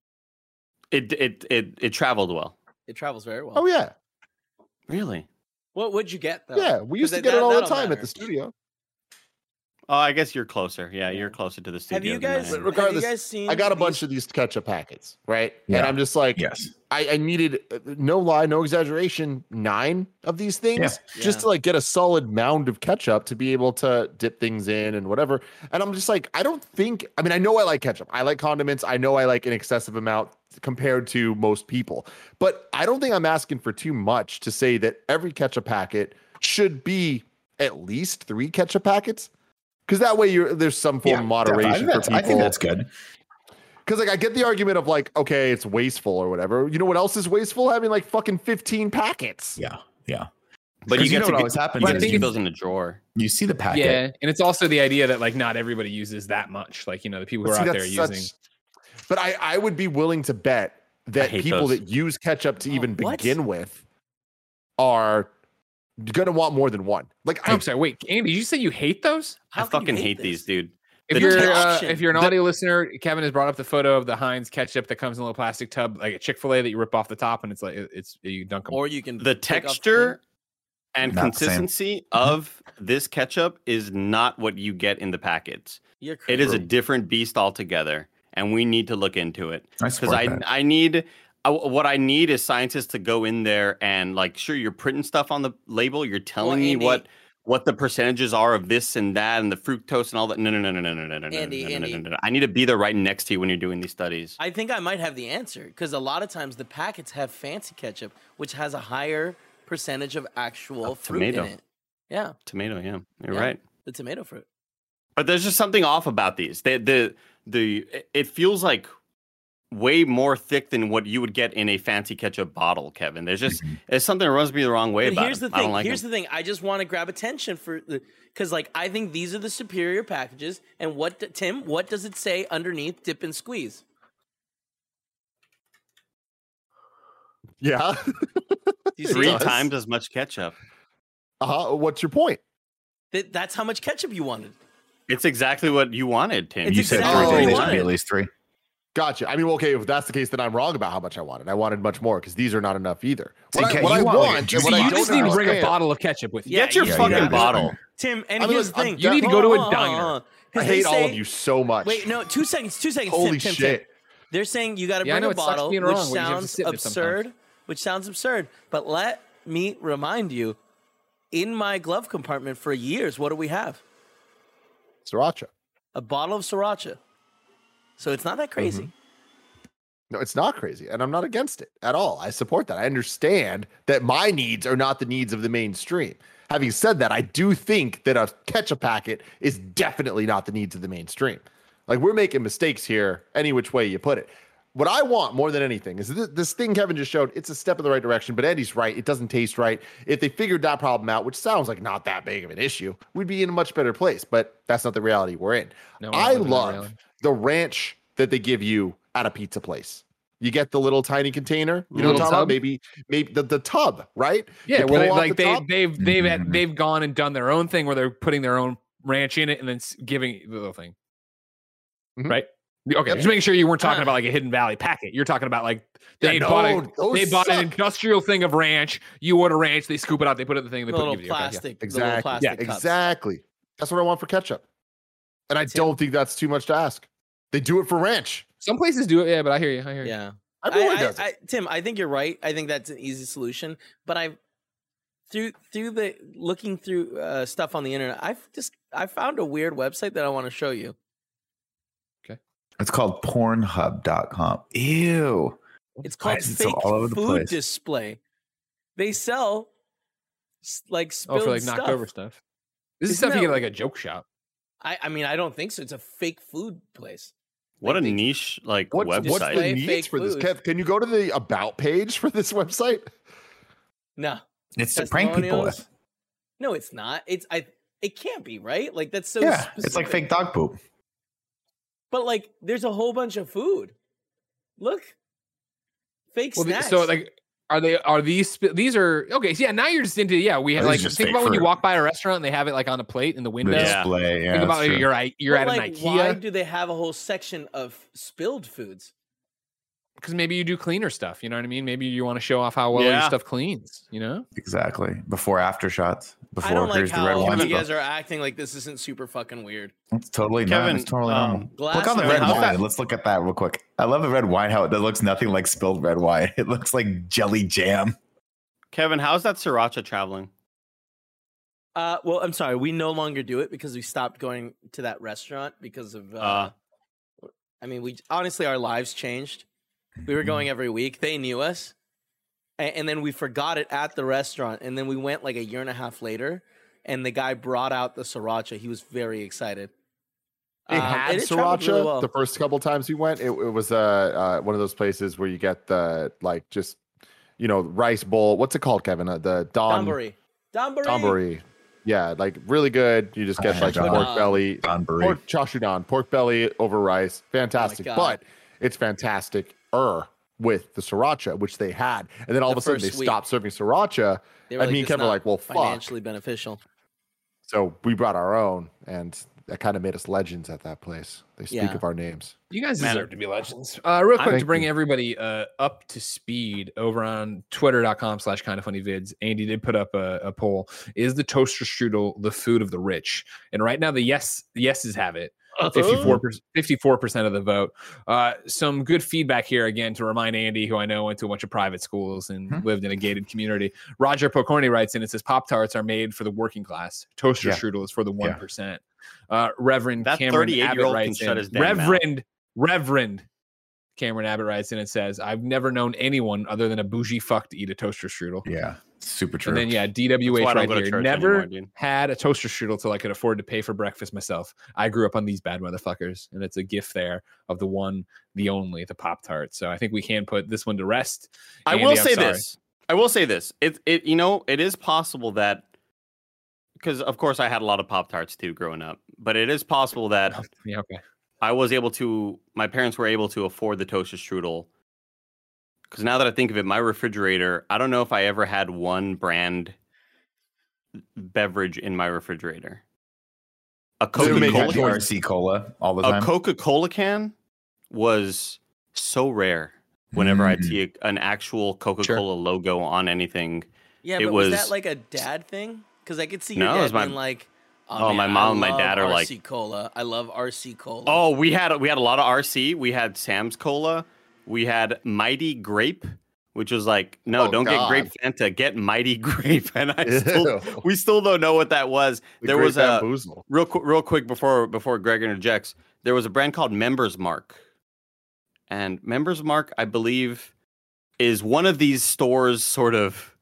It traveled well. It travels very well. Oh yeah, Really? What would you get though? yeah. We used to 'Cause get it all the that'll time at matter. the studio. Oh, I guess you're closer. Yeah, you're closer to the studio. Have you than I guys? am. Have Regardless, you guys seen? I got a these- bunch of these ketchup packets, right? And Yeah. I'm just like, Yes. I needed, no lie, no exaggeration, 9 of these things Yeah. just to like get a solid mound of ketchup to be able to dip things in and whatever. And I'm just like, I know I like ketchup. I like condiments. I know I like an excessive amount compared to most people, but I don't think I'm asking for too much to say that every ketchup packet should be at least 3 ketchup packets. Because that way there's some form of moderation for people. I think that's good. Because like I get the argument of like, okay, it's wasteful or whatever. You know what else is wasteful? Having like fucking 15 packets. Yeah. Yeah. But Because you you get know to what get, always happens you is get to you- keep those in a drawer. You see the packet. Yeah, and it's also the idea that like not everybody uses that much. Like, you know, the people who are See, out there that's using. But I would be willing to bet that hate people those. that use ketchup to even what? begin with are gonna want more than one. Like I'm sorry. Wait, Andy, did you say you hate those? How I can you fucking hate this? these, dude. If The you're an the- audio listener, Kevin has brought up the photo of the Heinz ketchup that comes in a little plastic tub, like a Chick-fil-A that you rip off the top, and it's like you dunk them. Or you can The take off texture and Not the same. consistency of this ketchup is not what you get in the packets. You're It is a crazy. different beast altogether, and we need to look into it. I Because support that. I need what I need is scientists to go in there and like, sure, you're printing stuff on the label, you're telling me Andy- what the percentages are of this and that and the fructose and all that. No. Andy. I need to be there right next to you when you're doing these studies. I think I might have the answer because a lot of times the packets have fancy ketchup, which has a higher percentage of actual fruit tomato. in it. Yeah, Tomato, yeah, you're Yeah. right. the tomato fruit. But there's just something off about these. It feels like way more thick than what you would get in a fancy ketchup bottle, Kevin. There's just there's something that rubs me the wrong way But about here's the them. I don't thing. like Here's them. the thing. I just want to grab attention for because like I think these are the superior packages. And Tim? What does it say underneath? Dip and squeeze. yeah. Do you see 3 it? times as much ketchup. What's your point? That's how much ketchup you wanted. It's exactly what you wanted, Tim. It's You said exactly what three. you They should wanted. be at least 3. Gotcha. I mean, well, okay, if that's the case, then I'm wrong about how much I wanted. I wanted much more because these are not enough either. What Okay, I you want, like, want, you and what see, I you don't just need to bring a understand- bottle of ketchup with you. Yeah, Get your you fucking got it. bottle. Tim, and I mean, here's the I'm thing. You need to go to a diner. I hate all of you so much. Wait, no, 2 seconds. 2 seconds. Holy Tim, shit. They're saying you got to bring a bottle, which sounds absurd. But let me remind you, in my glove compartment for years, what do we have? Sriracha. A bottle of Sriracha. So it's not that crazy. No, it's not crazy. And I'm not against it at all. I support that. I understand that my needs are not the needs of the mainstream. Having said that, I do think that a ketchup packet is definitely not the needs of the mainstream. Like, we're making mistakes here any which way you put it. What I want more than anything is this thing Kevin just showed. It's a step in the right direction, but Andy's right. It doesn't taste right. If they figured that problem out, which sounds like not that big of an issue, we'd be in a much better place. But that's not the reality we're in. No, I love the ranch that they give you at a pizza place. You get the little tiny container. You know what I'm talking about? Maybe the tub, right? Yeah, where they've gone and done their own thing where they're putting their own ranch in it and then giving the little thing, right? Okay, just making sure you weren't talking about like a Hidden Valley packet. You're talking about like they bought an industrial thing of ranch. You order ranch, they scoop it out, they put it in the thing, they put it in plastic. Exactly. Exactly. That's what I want for ketchup. And I don't think that's too much to ask. They do it for ranch. Some places do it, but I hear you. Yeah. Everyone does it. Tim, I think you're right. I think that's an easy solution. But I've looking through stuff on the internet, I found a weird website that I want to show you. It's called Pornhub.com. Ew. It's called Fake Food Display. They sell like spilled for like stuff. knocked over stuff. This is stuff you get at like a joke shop. I mean, I don't think so. It's a fake food place. What a niche website. What's the needs for this? Kev, can you go to the about page for this website? No. It's to prank people with. No, it's not. It can't be, right? Like that's so specific. It's like fake dog poop. But like, there's a whole bunch of food. Look, fake snacks. So like, are these okay? So yeah, now you're just into we have like think about when you walk by a restaurant and they have it like on a plate in the window. Display. Yeah, think about you're at an IKEA. Why do they have a whole section of spilled foods? Because maybe you do cleaner stuff. You know what I mean? Maybe you want to show off how well your stuff cleans. You know? Exactly. Before after shots. I don't like how you guys are acting like this isn't super fucking weird. It's totally not. It's totally normal. Look on the red wine. Let's look at that real quick. I love the red wine. How it looks nothing like spilled red wine. It looks like jelly jam. Kevin, how's that sriracha traveling? Well, I'm sorry. We no longer do it because we stopped going to that restaurant because of. I mean, we honestly our lives changed. We were going every week. They knew us. And then we forgot it at the restaurant. And then we went like a year and a half later. And the guy brought out the sriracha. He was very excited. It had sriracha really well. The first couple times we went. It was one of those places where you get the like just, rice bowl. What's it called, Kevin? The Donburi. Yeah, like really good. You just get like pork belly. Chashudan. Pork belly over rice. Fantastic. But it's fantastic. With the sriracha, which they had, and then all of a sudden they stopped serving sriracha. And me and Kevin were like, "Well, fuck." Financially beneficial. So we brought our own, and that kind of made us legends at that place. They speak of our names. You guys deserve to be legends. Real quick to bring everybody up to speed over on twitter.com/kindoffunnyvids. Andy did put up a poll: is the toaster strudel the food of the rich? And right now the yeses have it. 54% of the vote. Some good feedback here again to remind Andy, who I know went to a bunch of private schools and lived in a gated community. Roger Pocorni writes in, it says Pop-Tarts are made for the working class. Toaster strudel is for the 1%. Reverend that Cameron Abbott writes in, Reverend Cameron Abbott writes in and says, I've never known anyone other than a bougie fuck to eat a toaster strudel. Yeah. Super true. And then DWH right here. Never had a toaster strudel till I could afford to pay for breakfast myself. I grew up on these bad motherfuckers, and it's a gift there of the one, the only, the Pop-Tart. So I think we can put this one to rest. Andy, I will say this. It is possible that, because of course I had a lot of Pop-Tarts too growing up, but it is possible that my parents were able to afford the toaster strudel. Because now that I think of it, my refrigerator, I don't know if I ever had one brand beverage in my refrigerator. A Coca-Cola RC Cola all the time. A Coca-Cola can was so rare whenever I'd see an actual Coca-Cola logo on anything. Yeah, but was that like a dad thing? Because I could see your dad being like, Oh, my mom and my dad are like RC Cola. I love RC Cola. Oh, we had a lot of RC. We had Sam's Cola. We had Mighty Grape, which was like, no, don't get Grape Fanta, get Mighty Grape. And we still don't know what that was. There was a real quick before Greg interjects. There was a brand called Members Mark, and Members Mark, I believe, is one of these stores' sort of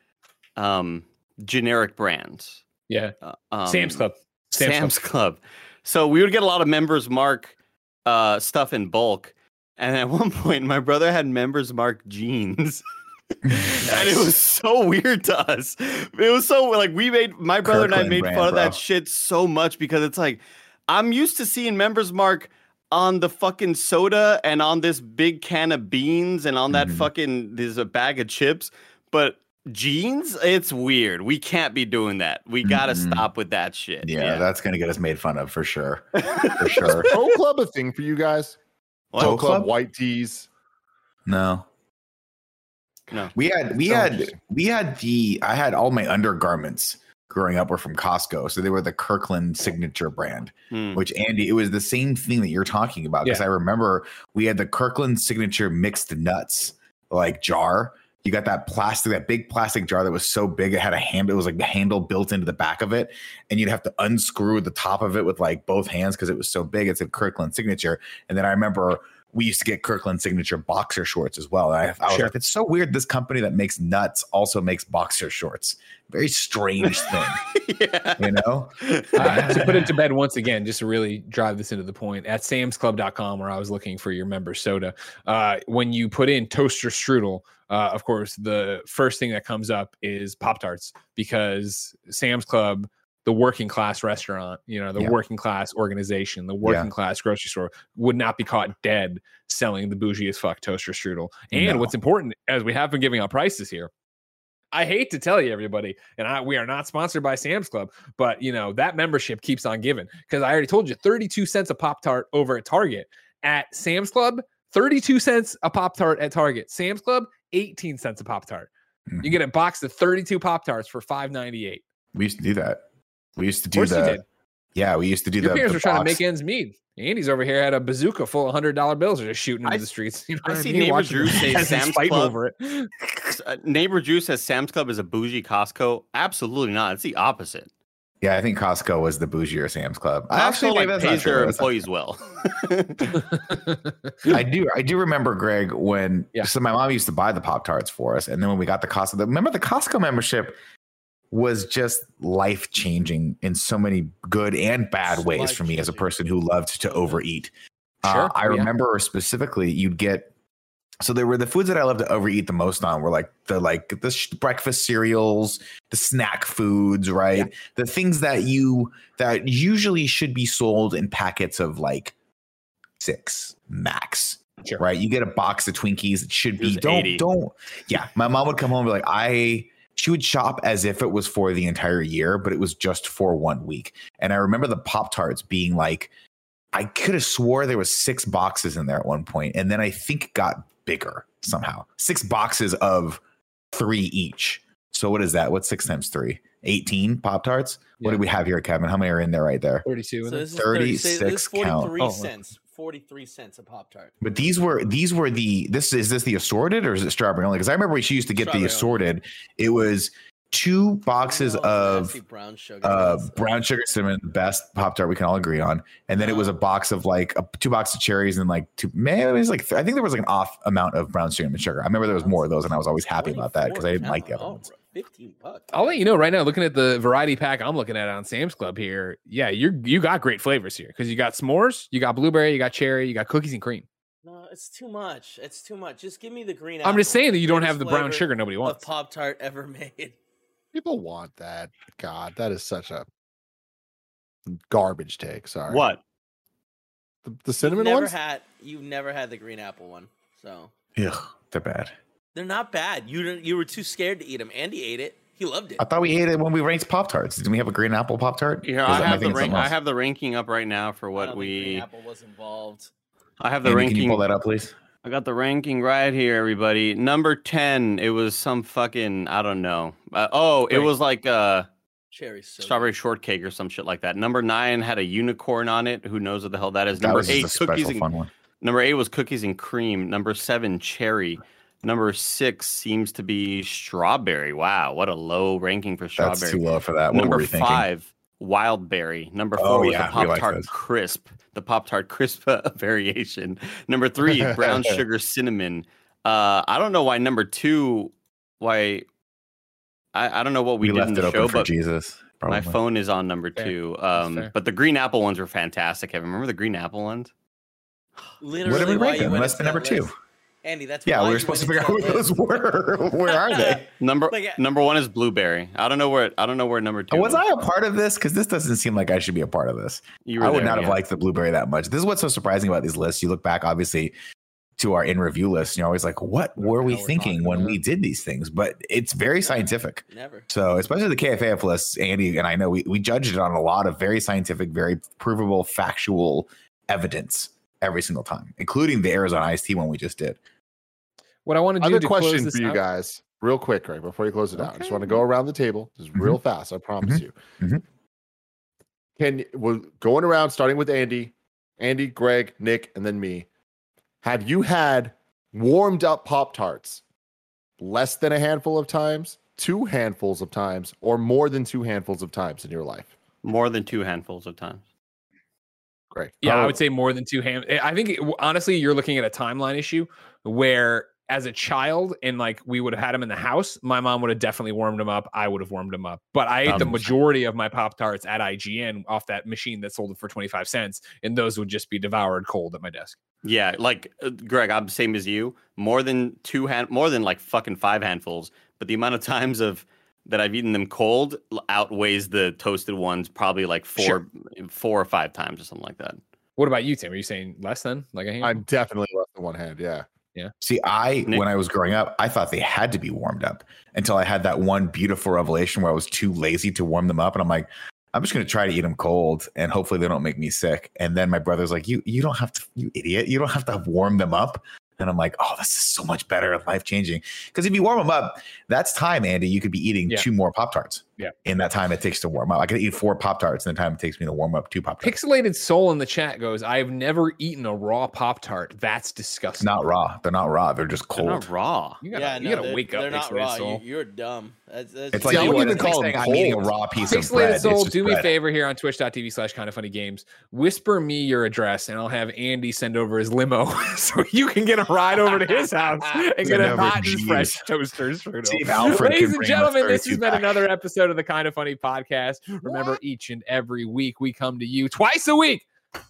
generic brands. Yeah. Sam's Club. Sam's Club. So we would get a lot of Members Mark stuff in bulk. And at one point, my brother had Members Mark jeans. And it was so weird to us. It was so like my brother and I made fun of that shit so much because it's like, I'm used to seeing Members Mark on the fucking soda and on this big can of beans and on that there's a bag of chips. But jeans, it's weird. We can't be doing that. We gotta stop with that shit. Yeah, that's gonna get us made fun of for sure. For sure. Is Pro Club a thing for you guys? Pro Club white tees? No. I had all my undergarments growing up were from Costco, so they were the Kirkland signature brand. Which Andy, it was the same thing that you're talking about because I remember we had the Kirkland signature mixed nuts like jar. You got that big plastic jar that was so big it had a handle. It was like the handle built into the back of it, and you'd have to unscrew the top of it with like both hands because it was so big. It said Kirkland signature, and then I remember we used to get Kirkland signature boxer shorts as well. And I was like, it's so weird. This company that makes nuts also makes boxer shorts. Very strange thing, you know? To put it to bed once again, just to really drive this into the point, at samsclub.com, where I was looking for your member soda, when you put in toaster strudel, of course, the first thing that comes up is Pop-Tarts because Sam's Club, the working class restaurant, the working class organization, the working class grocery store would not be caught dead selling the bougie as fuck toaster strudel. And what's important, as we have been giving out prices here, I hate to tell you, everybody, and we are not sponsored by Sam's Club, but that membership keeps on giving because I already told you 32 cents a Pop-Tart over at Target. At Sam's Club, 32 cents a Pop-Tart at Target. Sam's Club, 18 cents a Pop-Tart. You get a box of 32 Pop-Tarts for $5.98. We used to do that. We used to do that. Yeah, we used to do that. Your parents were trying to make ends meet. Andy's over here had a bazooka full of $100 bills just shooting into the streets. I see Neighbor Drew say Sam's Club over it. Neighbor Drew says Sam's Club is a bougie Costco. Absolutely not. It's the opposite. Yeah, I think Costco was the bougier Sam's Club. Costco pays their employees well. I do remember, Greg, when so my mom used to buy the Pop-Tarts for us, and then when we got the Costco, remember the Costco membership was just life-changing in so many good and bad ways for me as a person who loved to overeat. I remember specifically you'd get, so there were the foods that I loved to overeat the most on were like the breakfast cereals, the snack foods, right? Yeah. The things that usually should be sold in packets of like 6 max. Sure. Right? You get a box of Twinkies. It should be don't. Yeah. My mom would come home and be like, she would shop as if it was for the entire year, but it was just for 1 week. And I remember the Pop-Tarts being like, I could have swore there was 6 boxes in there at one point, and then I think got bigger somehow. 6 boxes of 3 each. So what is that? What's 6 times 3? 18 Pop-Tarts? What do we have here, Kevin? How many are in there right there? 32. So this is 36 this is 43 count. cents. 43 cents a Pop-Tart. But these were is this the assorted or is it strawberry only? Because I remember she used to get the assorted. It was 2 boxes of brown sugar cinnamon, the best Pop-Tart we can all agree on. And then it was a box of like 2 boxes of cherries and like I think there was like an off amount of brown cinnamon sugar. I remember there was more of those and I was always happy about that because I didn't like the other ones. $15. I'll let you know right now, looking at the variety pack I'm looking at on Sam's Club here. Yeah, you got great flavors here because you got s'mores, you got blueberry, you got cherry, you got cookies and cream. No, it's too much. It's too much. Just give me the green apple. I'm just saying that you don't have the brown sugar nobody wants. A Pop-Tart ever made. People want that. God, that is such a garbage take. Sorry. What? The cinnamon ones? You've never had the green apple one. So. Ugh, they're bad. They're not bad. You were too scared to eat them. Andy ate it. He loved it. I thought we ate it when we ranked Pop-Tarts. Didn't we have a green apple Pop-Tart? Yeah, I have the ranking up right now for what green apple was involved. I have the ranking. Can you pull that up, please? I got the ranking right here, everybody. Number 10. It was some fucking, I don't know. It was like strawberry shortcake or some shit like that. Number 9 had a unicorn on it. Who knows what the hell that is? Number 8, cookies and fun one. Number 8 was cookies and cream. Number 7, cherry. Number 6 seems to be strawberry. Wow, what a low ranking for strawberry. That's too low for that. Number 5, wild berry. Number 4 was the Pop-Tart Crisp. The Pop-Tart Crisp variation. Number 3, brown sugar cinnamon. I don't know why number 2. Why? I don't know what we did left in it the open show, for but Jesus. Probably. My phone is on number 2. But the green apple ones were fantastic. Evan, remember the green apple ones? Literally, what did we rank them? Must have been number 2. Andy, that's we were supposed to figure out who those were. Where are they? Number 1 is blueberry. I don't know where number 2 was. I a part of this? Because this doesn't seem like I should be a part of this. I would not have liked the blueberry that much. This is what's so surprising about these lists. You look back, obviously, to our in review list, and you're always like, what were we thinking when we did these things? But it's very scientific. Never. So especially the KFAF lists, Andy and I know we judged it on a lot of very scientific, very provable, factual evidence every single time, including the Arizona iced tea one we just did. What I want to do to question close this for you out, guys, real quick, Greg, before you close it out. I just want to go around the table, just real fast. I promise you. We're going around, starting with Andy, Greg, Nick, and then me. Have you had warmed up Pop-Tarts less than a handful of times, 2 handfuls of times, or more than 2 handfuls of times in your life? More than 2 handfuls of times. Great. Yeah, I would say more than 2 I think honestly, you're looking at a timeline issue where as a child and like we would have had them in the house, my mom would have definitely warmed them up. I would have warmed them up, but I ate the majority of my Pop-Tarts at IGN off that machine that sold it for 25 cents. And those would just be devoured cold at my desk. Yeah. Like Greg, I'm the same as you, more than like fucking 5 handfuls, but the amount of times that I've eaten them cold outweighs the toasted ones probably like 4 or 5 times or something like that. What about you, Tim? Are you saying less than like a handful? I'm definitely less than 1 hand. Yeah. Yeah. See, when I was growing up, I thought they had to be warmed up until I had that one beautiful revelation where I was too lazy to warm them up. And I'm like, I'm just going to try to eat them cold and hopefully they don't make me sick. And then my brother's like, you don't have to, you idiot. You don't have to warm them up. And I'm like, oh, this is so much better, life-changing. Because if you warm them up, that's time, Andy. You could be eating 2 more Pop-Tarts. Yeah. In that time it takes to warm up. I could eat 4 Pop-Tarts in the time it takes me to warm up 2 Pop-Tarts. Pixelated Soul in the chat goes, I've never eaten a raw Pop-Tart. That's disgusting. Not raw. They're not raw. They're just cold. They're not raw. You gotta wake up. They're not Pixelated raw. Soul. You're dumb. It's like you wouldn't even call them cold. I'm eating a raw piece of bread. Pixelated Soul, do me a favor here on twitch.tv/kindoffunnygames. Whisper me your address and I'll have Andy send over his limo so you can get a ride over to his house and get a hot and fresh toasters. Ladies and gentlemen, this has been another episode of the Kind of Funny podcast. Remember, each and every week we come to you twice a week.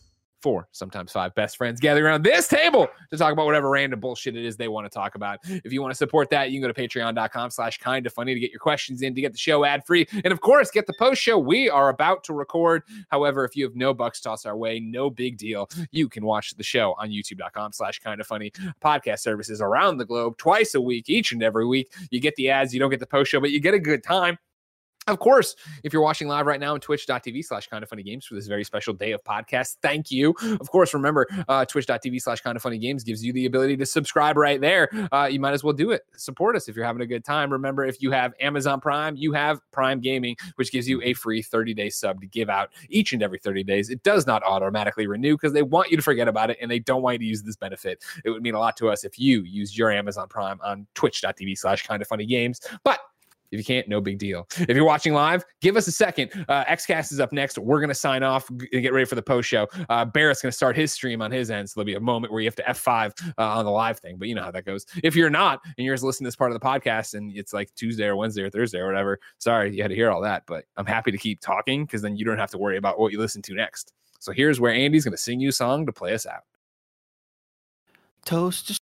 4, sometimes 5 best friends gathering around this table to talk about whatever random bullshit it is they want to talk about. If you want to support that, you can go to patreon.com/kindoffunny to get your questions in, to get the show ad free, and of course, get the post show we are about to record. However, if you have no bucks tossed our way, no big deal. You can watch the show on youtube.com/kindoffunny. Podcast services around the globe twice a week, each and every week. You get the ads, you don't get the post show, but you get a good time. Of course, if you're watching live right now on twitch.tv/kindoffunnygames for this very special day of podcast, thank you. Of course, remember, twitch.tv/kindoffunnygames gives you the ability to subscribe right there. You might as well do it. Support us if you're having a good time. Remember, if you have Amazon Prime, you have Prime Gaming, which gives you a free 30-day sub to give out each and every 30 days. It does not automatically renew because they want you to forget about it and they don't want you to use this benefit. It would mean a lot to us if you used your Amazon Prime on twitch.tv/kindoffunnygames. But if you can't, no big deal. If you're watching live, give us a second. XCast is up next. We're going to sign off and get ready for the post show. Barrett's going to start his stream on his end. So there'll be a moment where you have to F5 on the live thing, but you know how that goes. If you're not, and you're just listening to this part of the podcast and it's like Tuesday or Wednesday or Thursday or whatever, sorry, you had to hear all that, but I'm happy to keep talking because then you don't have to worry about what you listen to next. So here's where Andy's going to sing you a song to play us out. Toast